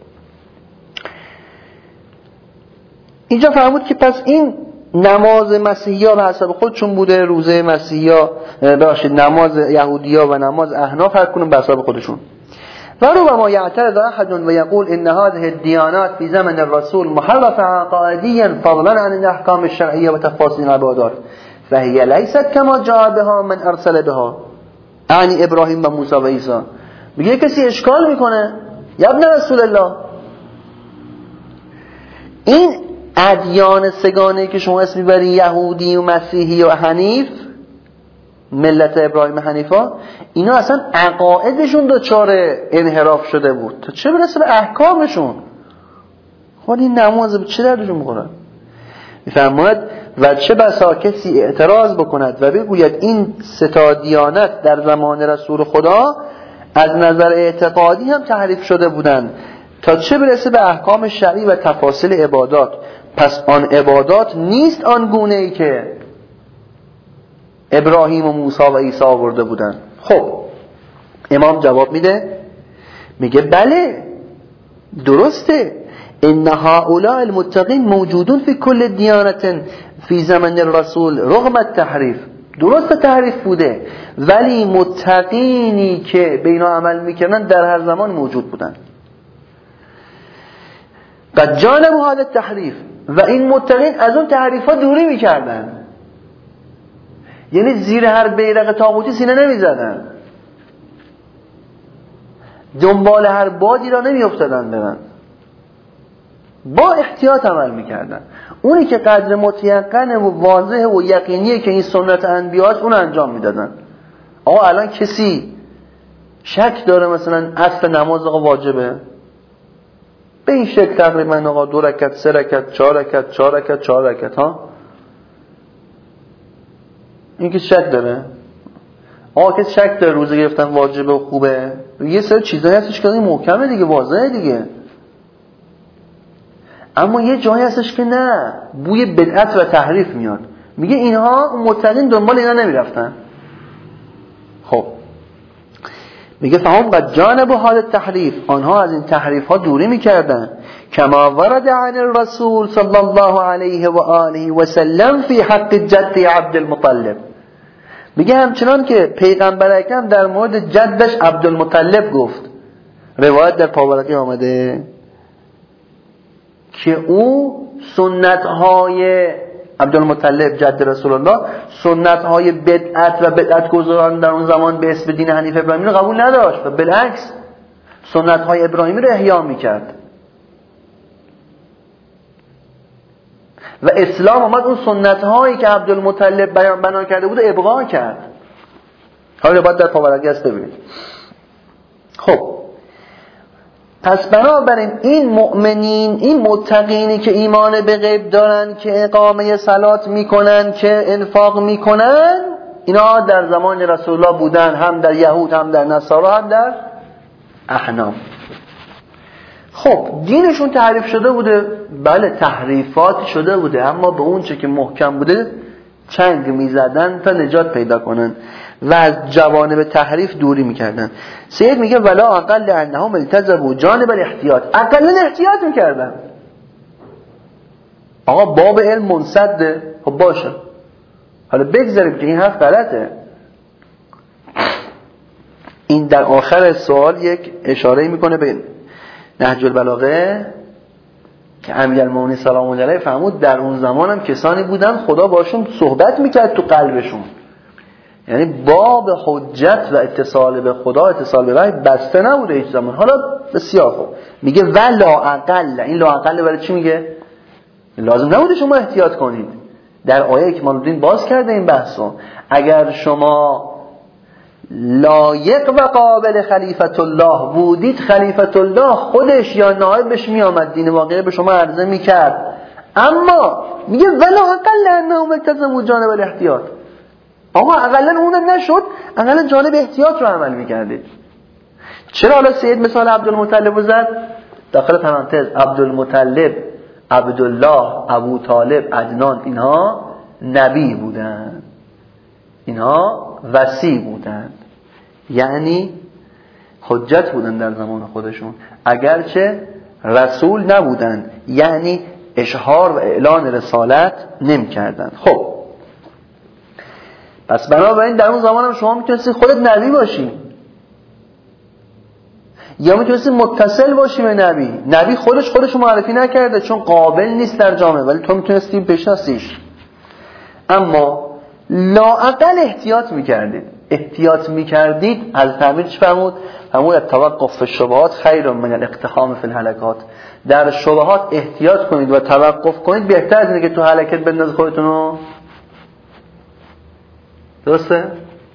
اینجا فرمود که پس این نماز مسیحی ها به حسب خودشون بوده، روزه مسیحی ها ببخشید نماز یهودی ها و نماز احناف هر کنون به حسب خودشون. و ربما يعترض احد ويقول ان هذه الديانات في زمن الرسول محرفه عقائديا فضلا عن الاحكام الشرعيه وتفاصيل العبادات فهي ليست كما جاء بها من ارسل بها، یعنی ابراهیم و موسی و عیسی. میگه کسی اشکال میکنه یا ابن رسول الله، این ادیان سگانه که شما اسم میبری یهودی و مسیحی و حنیف، ملت ابراهیم حنیفا، اینا اصلا عقایدشون دچار انحراف شده بود، تا چه برسه به احکامشون. خود این نماز به چه دردشون میخوره؟ میفرماید و چه بسا کسی اعتراض بکند و بگوید این سه تا دیانت در زمان رسول خدا از نظر اعتقادی هم تحریف شده بودند، تا چه برسه به احکام شرعی و تفاصیل عبادات، پس آن عبادات نیست آن گونه ای که ابراهیم و موسی و عیسی آورده بودن. خب امام جواب میده، میگه بله درسته، ان هؤلاء المتقین موجودون فی کل دیانت فی زمن الرسول رغم التحریف. درست تحریف بوده ولی متقینی که به اینا عمل میکردن در هر زمان موجود بودن. قد جانبوا هذا التحریف، و این متقین از اون تحریف ها دوری میکردن، یعنی زیر هر بیرق طاغوتی سینه نمیزدن، دنبال هر بادی را نمیافتادن برن، با احتیاط عمل میکردن. اونی که قدر متیقنه و واضحه و یقینیه که این سنت انبیاست اون انجام میدادن. آقا الان کسی شک داره مثلا اصل نماز آقا واجبه به این شکل تقریبا آقا دو رکعت سه رکعت چهار رکعت چهار رکعت چهار رکعت ها، این که شک داره. آقا کسی شک داره روزه گرفتن واجبه و خوبه، یه سری چیزایی هستش که محکمه دیگه، واضحه دیگه. اما یه جایی هستش که نه، بوی بدعت و تحریف میاد، میگه اینها متقین دنبال اینا نمیرفتن. خب میگه فهم قد جانبوا هذا التحریف، آنها از این تحریف ها دوری میکردن، کما ورد عن الرسول صلی الله علیه و آله و سلم فی حق جد عبد المطلب. میگه همچنان که پیغمبر اکرم در مورد جدش عبدالمطلب گفت، روایت در پاورقی آمده که او سنت‌های عبدالمطلب جد رسول الله، سنت‌های بدعت و بدعت گذاران در اون زمان به اسم دین حنیف ابراهیمی رو قبول نداشت و بالعکس سنت‌های ابراهیمی رو احیا می‌کرد و اسلام آمد اون سنت‌هایی که عبدالمطلب بیان بنا کرده بود ابقا کرد. حالا باید در پاورقی است ببینید. خب پس بنابراین این مؤمنین، این متقینی که ایمان به غیب دارن، که اقامه صلات میکنن، که انفاق میکنن، اینا در زمان رسول الله بودن، هم در یهود هم در نصارا هم در احناف. خب دینشون تحریف شده بوده، بله تحریفات شده بوده، اما به اون چه که محکم بوده چنگ میزدن تا نجات پیدا کنن و از جوانب تحریف دوری میکردن. سید میگه ولا اقل انهم التزموا جانب الاحتیاط، اقلا احتیاط میکردن. آقا باب علم منسده، خب باشه، حالا بگذاریم که این حرف غلطه. این در آخر سوال یک اشاره میکنه به نهج البلاغه که امیرالمومنین سلام الله علیه فرمود در اون زمان هم کسانی بودن خدا باشون صحبت میکرد تو قلبشون، یعنی باب حجت و اتصال به خدا، اتصال به وحی بسته نبوده هیچ زمان. حالا بسیار خوب میگه ولا اقل، این لا اقل برای چی میگه؟ لازم نبوده شما احتیاط کنید. در آیه اکمال الدین باز کرده این بحثو، اگر شما لایق و قابل خلیفت الله بودید، خلیفت الله خودش یا نایبش می آمد دین واقعی به شما عرضه می کرد، اما میگه ولا اقل انهم التزموا جانب الاحتیاط. آقا اقلا اونم نشد، اقلا جانب احتیاط رو عمل میکردید. چرا حالا سید مثال عبدالمطلب رو زد؟ داخل پرانتز عبدالمطلب، عبدالله، ابو طالب، عدنان، اینها نبی بودن، اینها وصی بودن، یعنی حجت بودن در زمان خودشون، اگرچه رسول نبودن، یعنی اشهار و اعلان رسالت نمی کردن. خب پس بنابراین در اون زمان هم شما میتونستی خودت نبی باشی یا میتونستی متصل باشی به نبی. نبی خودش خودش معرفی نکرده چون قابل نیست در جامعه، ولی تو میتونستی بشناسیش. اما لااقل احتیاط میکردید. احتیاط میکردید از تعبیر چی فرمود؟ فرمود التوقف فی الشبهات خیر من الاقتحام فی الهلکات. در شبهات احتیاط کنید و توقف کنید، بهتر از اینه که تو هلکت بندازید خودتونو. درسته؟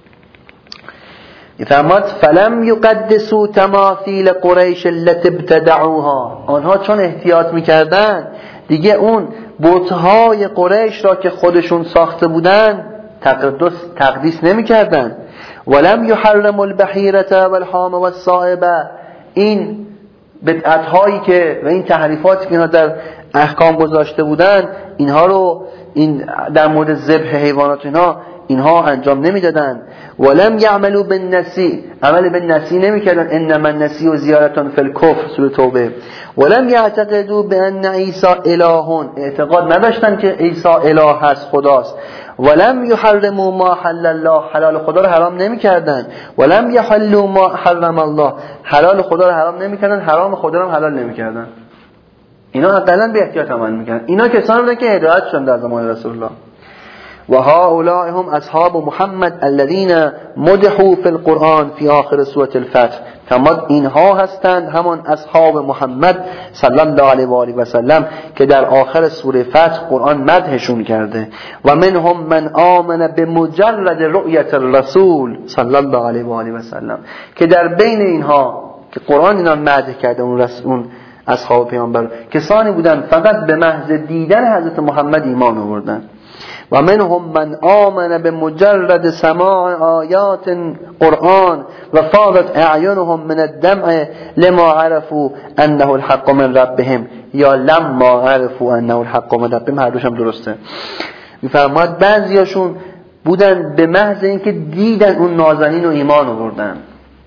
فرمود فلم یقدسوا تماثیل قریش التي ابتدعوها. آنها چون احتیاط میکردن دیگه اون بت‌های قریش را که خودشون ساخته بودن تقدس تقدیس نمی‌کردن. ولم یحرموا البحیرة والحام والصائبة. این بدعت‌هایی که و این تحریفاتی که اینا در احکام گذاشته بودن، اینها رو این در مورد ذبح حیوانات اینا اینها انجام نمیدادن. ولم یعملوا بالنسی. عمل بالنسی نمیکردن. انما النسی و زیارتون فی الکفر سوره توبه. ولم یعتقدوا بان عیسی اله. اعتقاد نداشتن که عیسی اله هست، خداست. ولم یحرموا ما حل الله. حلال خدا رو حرام نمیکردن. ولم یحلوا ما حرم الله. حلال خدا رو حرام نمیکردن، حرام خدا رو حلال نمیکردن. اینا حداقل به احتیاط عمل میکردن. اینا کسانی بودن که هدایت شدن در زمان رسول الله. و هؤلاء هم اصحاب محمد الذين مدحوا في القرآن في آخر سورة الفتح. تمام اینها هستند همان اصحاب محمد صلی الله علیه و آله و سلم که در آخر سوره فتح قرآن مدحشون کرده. و منهم من آمن بمجرد رؤیت الرسول صلی الله علیه و آله و سلم، که در بین اینها که قرآن اینا مدح کرده اون رسول اصحاب پیامبر کسانی بودند فقط به محض دیدن حضرت محمد ایمان آوردند. و منهم من آمن بمجرد سماع آیات قرآن و فاضت اعینهم من الدمع لما عرفوا انه الحق من ربهم یا لما عرفوا انه الحق من ربهم. هر دوش هم درسته. میفرماید بعضیاشون بودن به محض اینکه دیدن اون نازنین و ایمان آوردن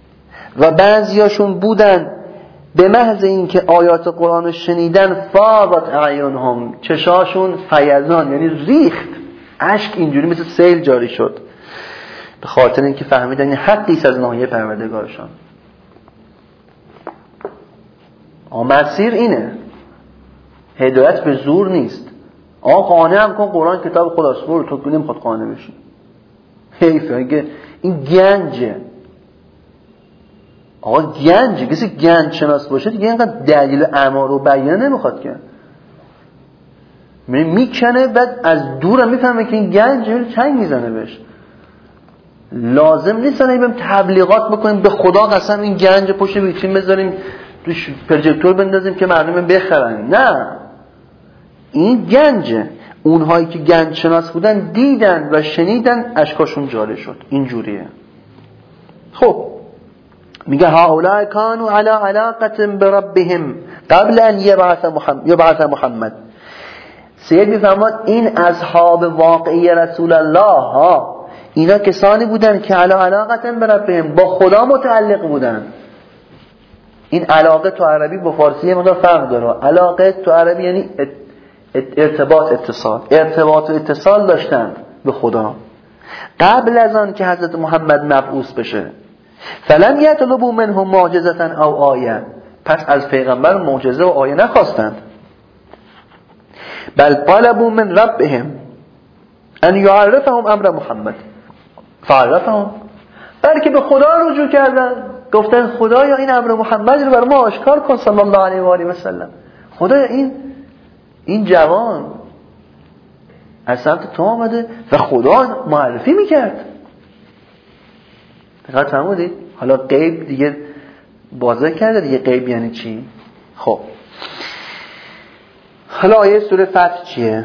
و بعضیاشون بودن به محض اینکه آیات قرآن رو شنیدن فاضت اعینهم، چشاشون فیضان یعنی ریخت، اشک اینجوری مثل سیل جاری شد، به خاطر اینکه فهمیدن این حقی است از ناحیه پروردگارشان. مسیر اینه، هدایت به زور نیست. آقا قانع هم کن قرآن کتاب خداست، برو تو نمیخواد قانع بشی. حیفه اگه این گنجه. آقا گنجه، کسی گنج شناس باشه دیگه اینقدر دلیل اعمار و بیان نمیخواد که میکنه، بعد از دور هم میفهمه که این گنجه چنگ میزنه بهش. لازم نیست نه بریم تبلیغات بکنیم به خدا قسم این گنج پشت ویترین بذاریم توش پروژکتور بندازیم که مردم بخرن. نه، این گنجه. اونهایی که گنج شناس بودن دیدن و شنیدن اشکاشون جاری شد. این جوریه. خب میگه هؤلاء كانوا على علاقه بربهم قبل ان يبعث محمد يبعث محمد. سید میفرماد این اصحاب واقعی رسول الله ها، اینا کسانی بودن که علی علاقه بربهم، با خدا متعلق بودن. این علاقه تو عربی با فارسی مقدار فرق داره. علاقه تو عربی یعنی ارتباط، اتصال، ارتباط و اتصال داشتن به خدا قبل از آن که حضرت محمد مبعوث بشه. فلم یطلبوا منهم معجزه او آیه. پس از پیغمبر معجزه و آیه نخواستند. بل طلبوا من ربهم ان يعرفهم امر محمد فعرفهم. بلکه به خدا رجوع کردن، گفتن خدایا این امر محمد رو بر ما آشکار کن صلی الله علیه و آله و سلم. خدایا این این جوان از سمت تو آمده و خدا معرفی میکرد. دقیق فرمودید؟ حالا غیب دیگه بازه کرده دیگه. غیب یعنی چی؟ خب حالا آیه سوره فتح چیه؟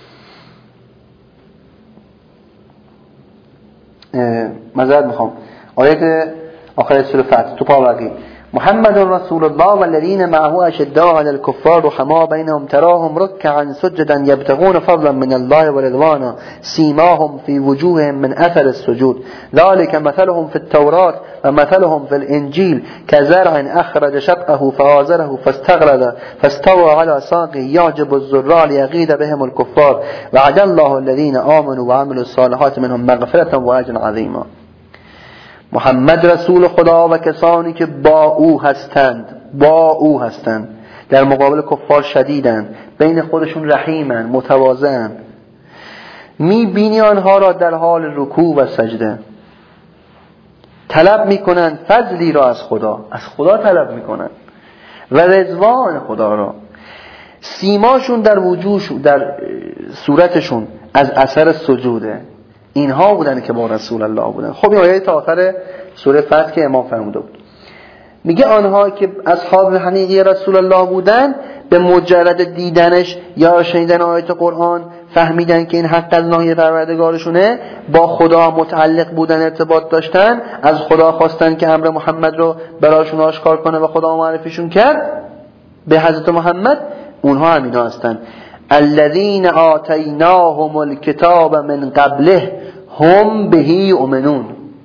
معذرت میخوام، آیه آخر سوره فتح تو پاورقی محمد رسول الله والذین معه اشداء علی الكفار رحماء بینهم تراهم رکعا سجدا یبتغون فضلا من الله ورضوانا سیماهم فی وجوههم من اثر السجود ذلك مثلهم فی التوراة ومثلهم فی الانجیل كزرع اخرج شطأه فآزره فاستغلظ فاستوى على ساقه يعجب الزراع ليغيظ بهم الكفار وعد الله الذين آمنوا وعملوا الصالحات منهم مغفرة واجرا عظیما. محمد رسول خدا و کسانی که با او هستند با او هستند در مقابل کفار شدیدند، بین خودشون رحیمن، متواضعن، میبینی آنها را در حال رکوع و سجده، طلب میکنند فضلی را از خدا، از خدا طلب میکنند و رضوان خدا را. سیماشون در وجوهشون، در صورتشون از اثر سجوده. اینها بودن که با رسول الله بودن. خب این آیه تا آخر سوره فتح که امام فرموده بود، میگه آنها که اصحاب حقیقی رسول الله بودن به مجرد دیدنش یا شنیدن آیات قرآن فهمیدن که این حق از ناحیه پروردگارشونه، با خدا متعلق بودن، ارتباط داشتن، از خدا خواستن که امر محمد رو براشون آشکار کنه و خدا معرفیشون کرد به حضرت محمد. اونها همینا هستن الذين آتيناهم الكتاب من قبله هم به يؤمنون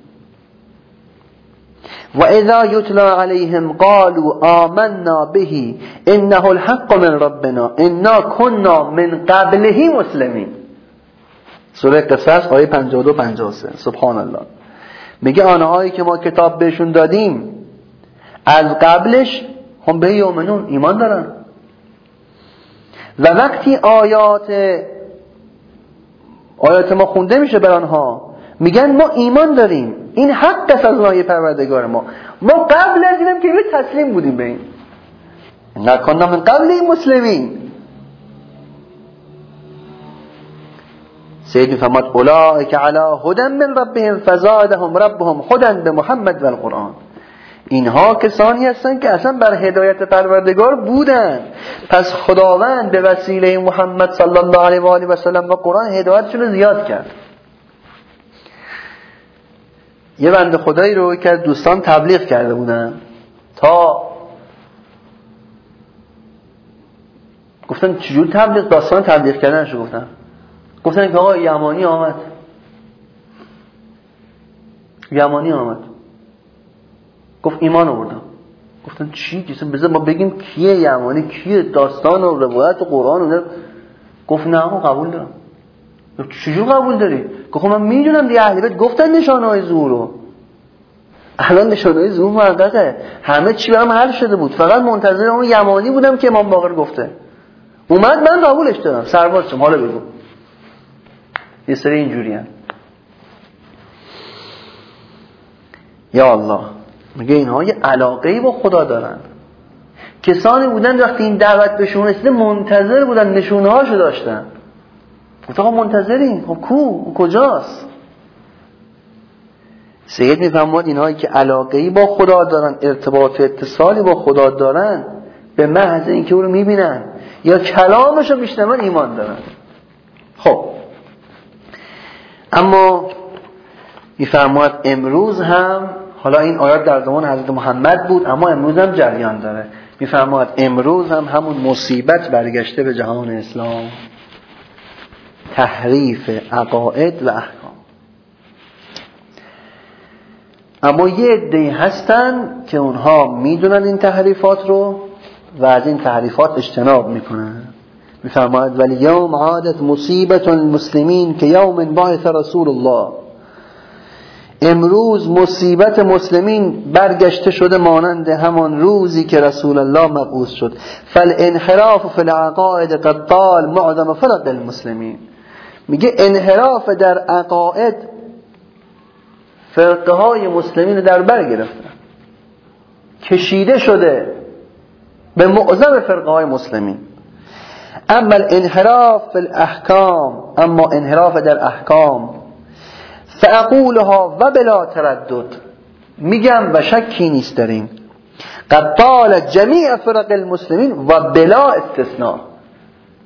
وإذا يتلى عليهم قالوا آمنا به إنه الحق من ربنا إنا كنا من قبله مسلمين. سوره قصص آیه پنجاه و دو پنجاه و سه. سبحان الله. میگه آنهایی که ما کتاب بهشون دادیم از قبلش هم به یؤمنون، ایمان دارن. و وقتی آیات آیات ما خونده میشه بر آنها، میگن ما ایمان داریم، این حق است از ناحیه پروردگار ما، ما قبل از اینم که به تسلیم بودیم به این، نکنم من قبل این مسلمین. سید میفرماد اولئک علی هدی من ربهم فزادهم ربهم هدی به محمد و القرآن. اینها کسانی هستند که اصلا بر هدایت پروردگار بودن، پس خداوند به وسیله محمد صلی الله علیه و آله و سلم و قرآن هدایتشون رو زیاد کرد. یه بنده خدایی رو که دوستان تبلیغ کرده بودن، تا گفتن چجور تبلیغ، داستان تبلیغ کردنشو گفتن گفتن که آقا یمانی آمد یمانی آمد گفت ایمان آوردم. گفتن چی؟ کسی بذار ما بگیم کیه یمانی، کیه، داستان و روایت و قرآن و گفت نه آقا قبول دارم. چجور قبول داری؟ گفت من میدونم دیگه اهل بیت گفتن نشانه‌های ظهور رو، الان نشانه‌های ظهور محققه، همه چی برام حل شده بود، فقط منتظر اون یمانی بودم که امام باقر گفته اومد، من قبولش دارم. سرباز شم، حالا بگو. یه سری اینجوریه. یا الله، میگه اینها یه علاقه‌ای با خدا دارن. کسانی بودن وقتی این دعوت بهشون رسیده منتظر بودن، نشونه‌هاشو داشتن. گفت آقا منتظرین، خب کو کجاست؟ سید میفرماد اینهایی که علاقه‌ای با خدا دارن، ارتباط اتصالی با خدا دارن، به محض اینکه او رو میبینن یا کلامش رو میشنون ایمان دارن. خب اما میفرماد امروز هم، حالا این آیات در زمان حضرت محمد بود اما امروز هم جریان داره، میفرماد امروز هم همون مصیبت برگشته به جهان اسلام، تحریف عقاید و احکام. اما یه عده‌ای هستن که اونها میدونن این تحریفات رو و از این تحریفات اجتناب میکنن. میفرماید ولی یوم عادت مصیبت المسلمین که یوم بعث رسول الله، امروز مصیبت مسلمین برگشته شده مانند همان روزی که رسول الله مبعوث شد. فالانحراف فی العقائد قد طال معظم فرق المسلمین. میگه انحراف در عقاید فرقه های مسلمین در بر گرفته، کشیده شده به معظم فرقه های مسلمین. اما الانحراف فی الاحکام، اما انحراف در احکام، فاقولها و بلا تردد، میگم و شکی نیست در این، قد طال جمیع فرق المسلمین و بلا استثناء،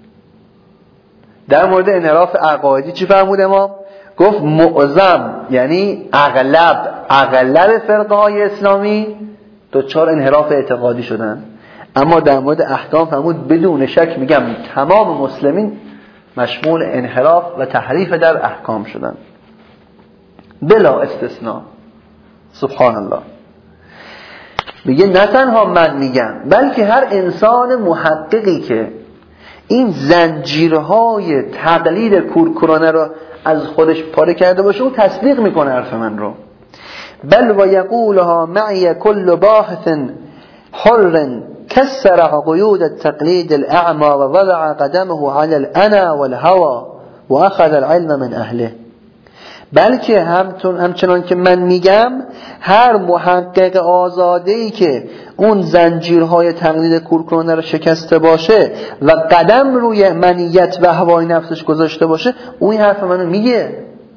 در مورد انحراف عقایدی چی فرمود امام؟ گفت معظم یعنی اغلب اغلب فرقه های اسلامی دچار انحراف اعتقادی شدن، اما در مورد احکام فرمود بدون شک میگم تمام مسلمین مشمول انحراف و تحریف در احکام شدن بلا استثناء. سبحان الله. میگه نه تنها من میگم بلکه هر انسان محققی که این زنجیرهای تقلید کورکورانه رو از خودش پاره کرده باشه او تصدیق میکنه حرف من رو. بل و یقولها معی کل باحث حر كسر قيود التقليد الأعمى ووضع قدمه على الأنا والهوى وأخذ العلم من أهله. بلکه همچنان که من میگم هر محقق آزاده‌ای که اون زنجیرهای تقلید کورکورانه رو شکسته باشه و قدم روی منیت و هوای نفسش گذاشته باشه اون حرف منو میگه.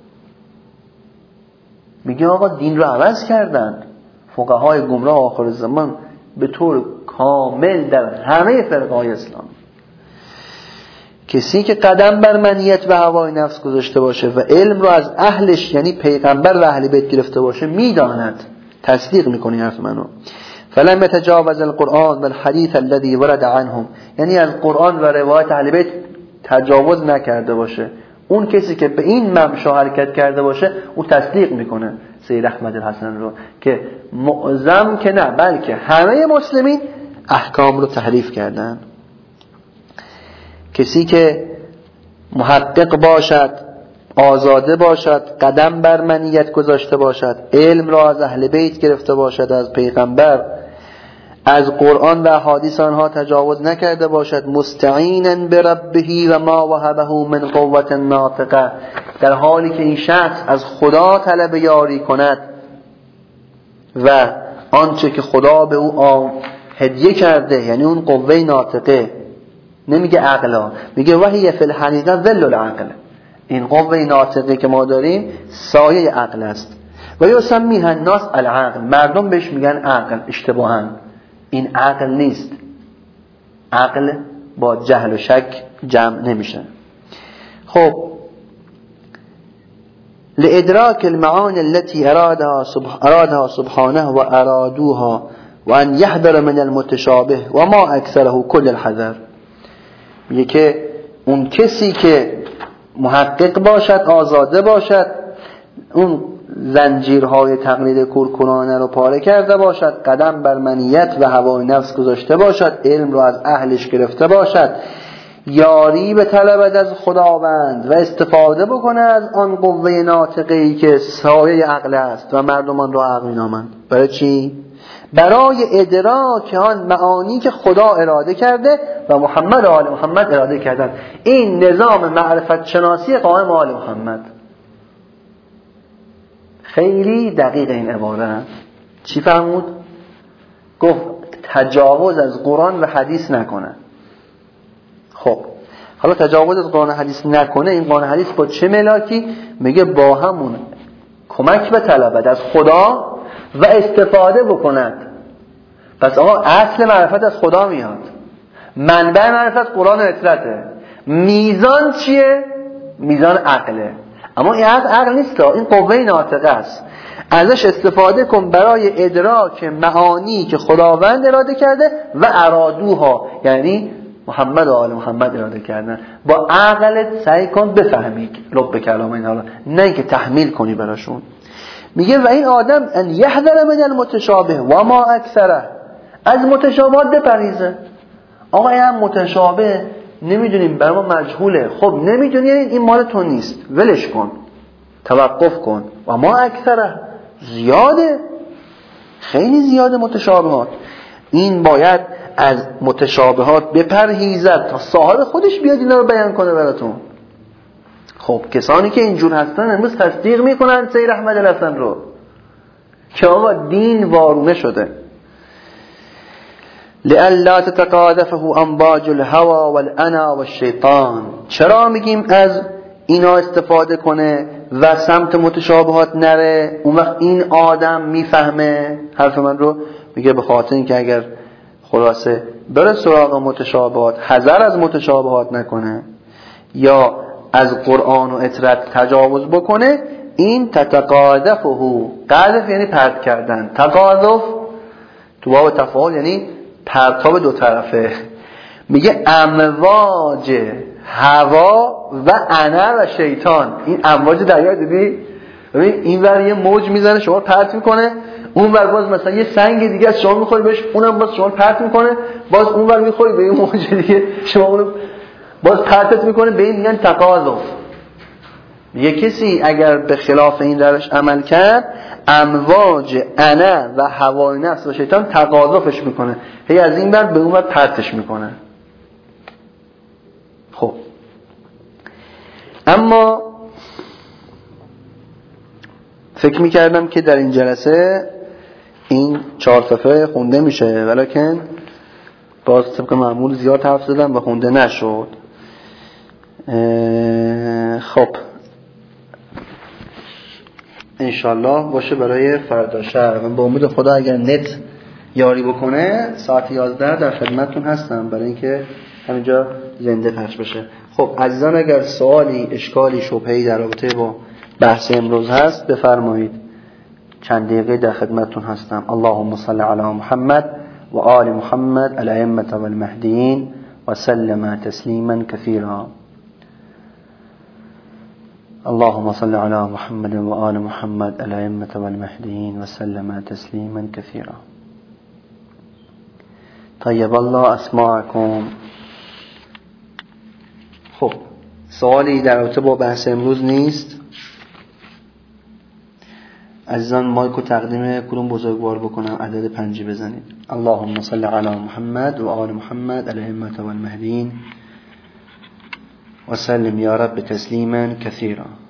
میگه آقا دین رو عوض کردن فقهای گمراه آخر زمان به طور کامل در همه فرقهای اسلام. کسی که قدم بر منیت و هوای نفس گذاشته باشه و علم رو از اهلش یعنی پیغمبر و اهل بیت گرفته باشه میداند، تصدیق میکنی حرف منو. فلم يتجاوز القرآن والحديث الذي ورد عنهم، یعنی از قرآن و روایت اهل بیت تجاوز نکرده باشه. اون کسی که به این ممشا حرکت کرده باشه او تصدیق میکنه سید احمد الحسن رو که معظم که نه بلکه همه مسلمین احکام رو تحریف کردن. کسی که محقق باشد، آزاده باشد، قدم بر منیت گذاشته باشد، علم را از اهل بیت گرفته باشد، از پیغمبر، از قرآن و احادیث آنها تجاوز نکرده باشد، مستعینا بربه و ما وهبه من قوة ناطقه، در حالی که این شخص از خدا طلب یاری کند و آنچه که خدا به او هدیه کرده یعنی اون قوه ناطقه، نمیگه عقلا، میگه وحی فی الحقیقه ذل العقل، این قوه ناطقه که ما داریم سایه عقل است. و یسمیها الناس العقل، مردم بهش میگن عقل اشتباها، این عقل نیست، عقل با جهل و شک جمع نمیشه. خب لإدراك المعاني التي أرادها, سبح أرادها سبحانه وأرادوها وأن يحذر من المتشابه وما أكثره كل الحذر. میگه که اون کسی که محقق باشد، آزاده باشد، اون زنجیرهای تقلید کورکورانه رو پاره کرده باشد، قدم بر منیت و هوای نفس گذاشته باشد، علم رو از اهلش گرفته باشد، یاری به طلبت از خداوند و استفاده بکنه از آن قوه ناطقه‌ای که سایه عقل است و مردمان را عقل نامند. برای چی؟ برای ادراک آن معانی که خدا اراده کرده و محمد و آل محمد اراده کردن. این نظام معرفت شناسی قائم آل محمد. خیلی دقیق این عباره. چی فرمود؟ گفت تجاوز از قرآن و حدیث نکنه. خب حالا تجاوز از قرآن و حدیث نکنه، این قرآن و حدیث با چه ملاکی؟ میگه با همون کمک به طلبت از خدا و استفاده بکند. پس آقا اصل معرفت از خدا میاد، منبع معرفت قرآن و اطلاعه، میزان چیه؟ میزان عقله. اما این عقل عقل نیست، این قوه ناطقه است. ازش استفاده کن برای ادراک معانی که خداوند اراده کرده و ارادوها، یعنی محمد و آل محمد اراده کردن. با عقلت سعی کن بفهمی لب کلام این حالا، نه اینکه تحمیل کنی براشون. میگه و این آدم ان یحذر من المتشابه و ما اکثره، از متشابهات بپرهیزه. آقا این هم متشابه نمیدونیم، برای ما مجهوله. خب نمیدونی این مال تو نیست، ولش کن، توقف کن. و ما اکثره، زیاده، خیلی زیاده متشابهات. این باید از متشابهات بپرهیزد تا صاحب خودش بیاد اینا رو بیان کنه براتون. خب کسانی که اینجور هستن امروز تصدیق میکنن سید احمد الحسن رو که آقا دین وارونه شده. لئلا تتقاذفه امواج الهوى والانا والشیطان. چرا میگیم از اینا استفاده کنه و سمت متشابهات نره؟ اون وقت این آدم میفهمه حرف من رو. میگه به خاطر اینکه اگر خلاصه بره سراغ متشابهات، حذر از متشابهات نکنه، یا از قرآن و اطرت تجاوز بکنه، این تتقاذفه، قذف یعنی پرت کردن، تقاذف تو باب تفاعل یعنی پرتاب دو طرفه. میگه امواج هوا و انا و شیطان، این امواج دریا دیدی؟ ببین این ور یه موج میزنه شما پرت میکنه، اون ور باز مثلا یه سنگ دیگه از شما میخوری بهش، اونم باز شما پرت میکنه، باز اون ور میخوری به یه موج دیگه شما اونو باز پرتت میکنه، به این میگن تقاذف. یه کسی اگر به خلاف این روش عمل کرد، امواج انا و هوای نفس و شیطان تقاذفش میکنه، هی از این ور به اون ور پرتش میکنه. خب اما فکر میکردم که در این جلسه این چهار صفحه خونده میشه، ولیکن باز طبق معمول زیاد حرف زدم و خونده نشد. خب انشالله باشه برای فردا شب. من با امید خدا اگر نت یاری بکنه ساعت یازده در خدمتتون هستم برای اینکه همینجا زنده پخش بشه. خب عزیزان اگر سوالی، اشکالی، شبهه‌ای در رابطه با بحث امروز هست بفرمایید، چند دقیقه در خدمتتون هستم. اللهم صل علی محمد و آل محمد الائمة والمهدیین و سلم تسلیما کثیرا. اللهم صل علی محمد و آل محمد الائمة والمهدیین و سلم تسلیما کثیرا. طیب الله اسماعکم. خب سوالی در رابطه با بحث امروز نیست. عزیزان مایکو تقدیم کدوم بزرگوار بکنم؟ عدد پنجی بزنید. اللهم صل علی محمد و آل محمد الائمة والمهدیین و سلم یا رب تسلیما کثیرا.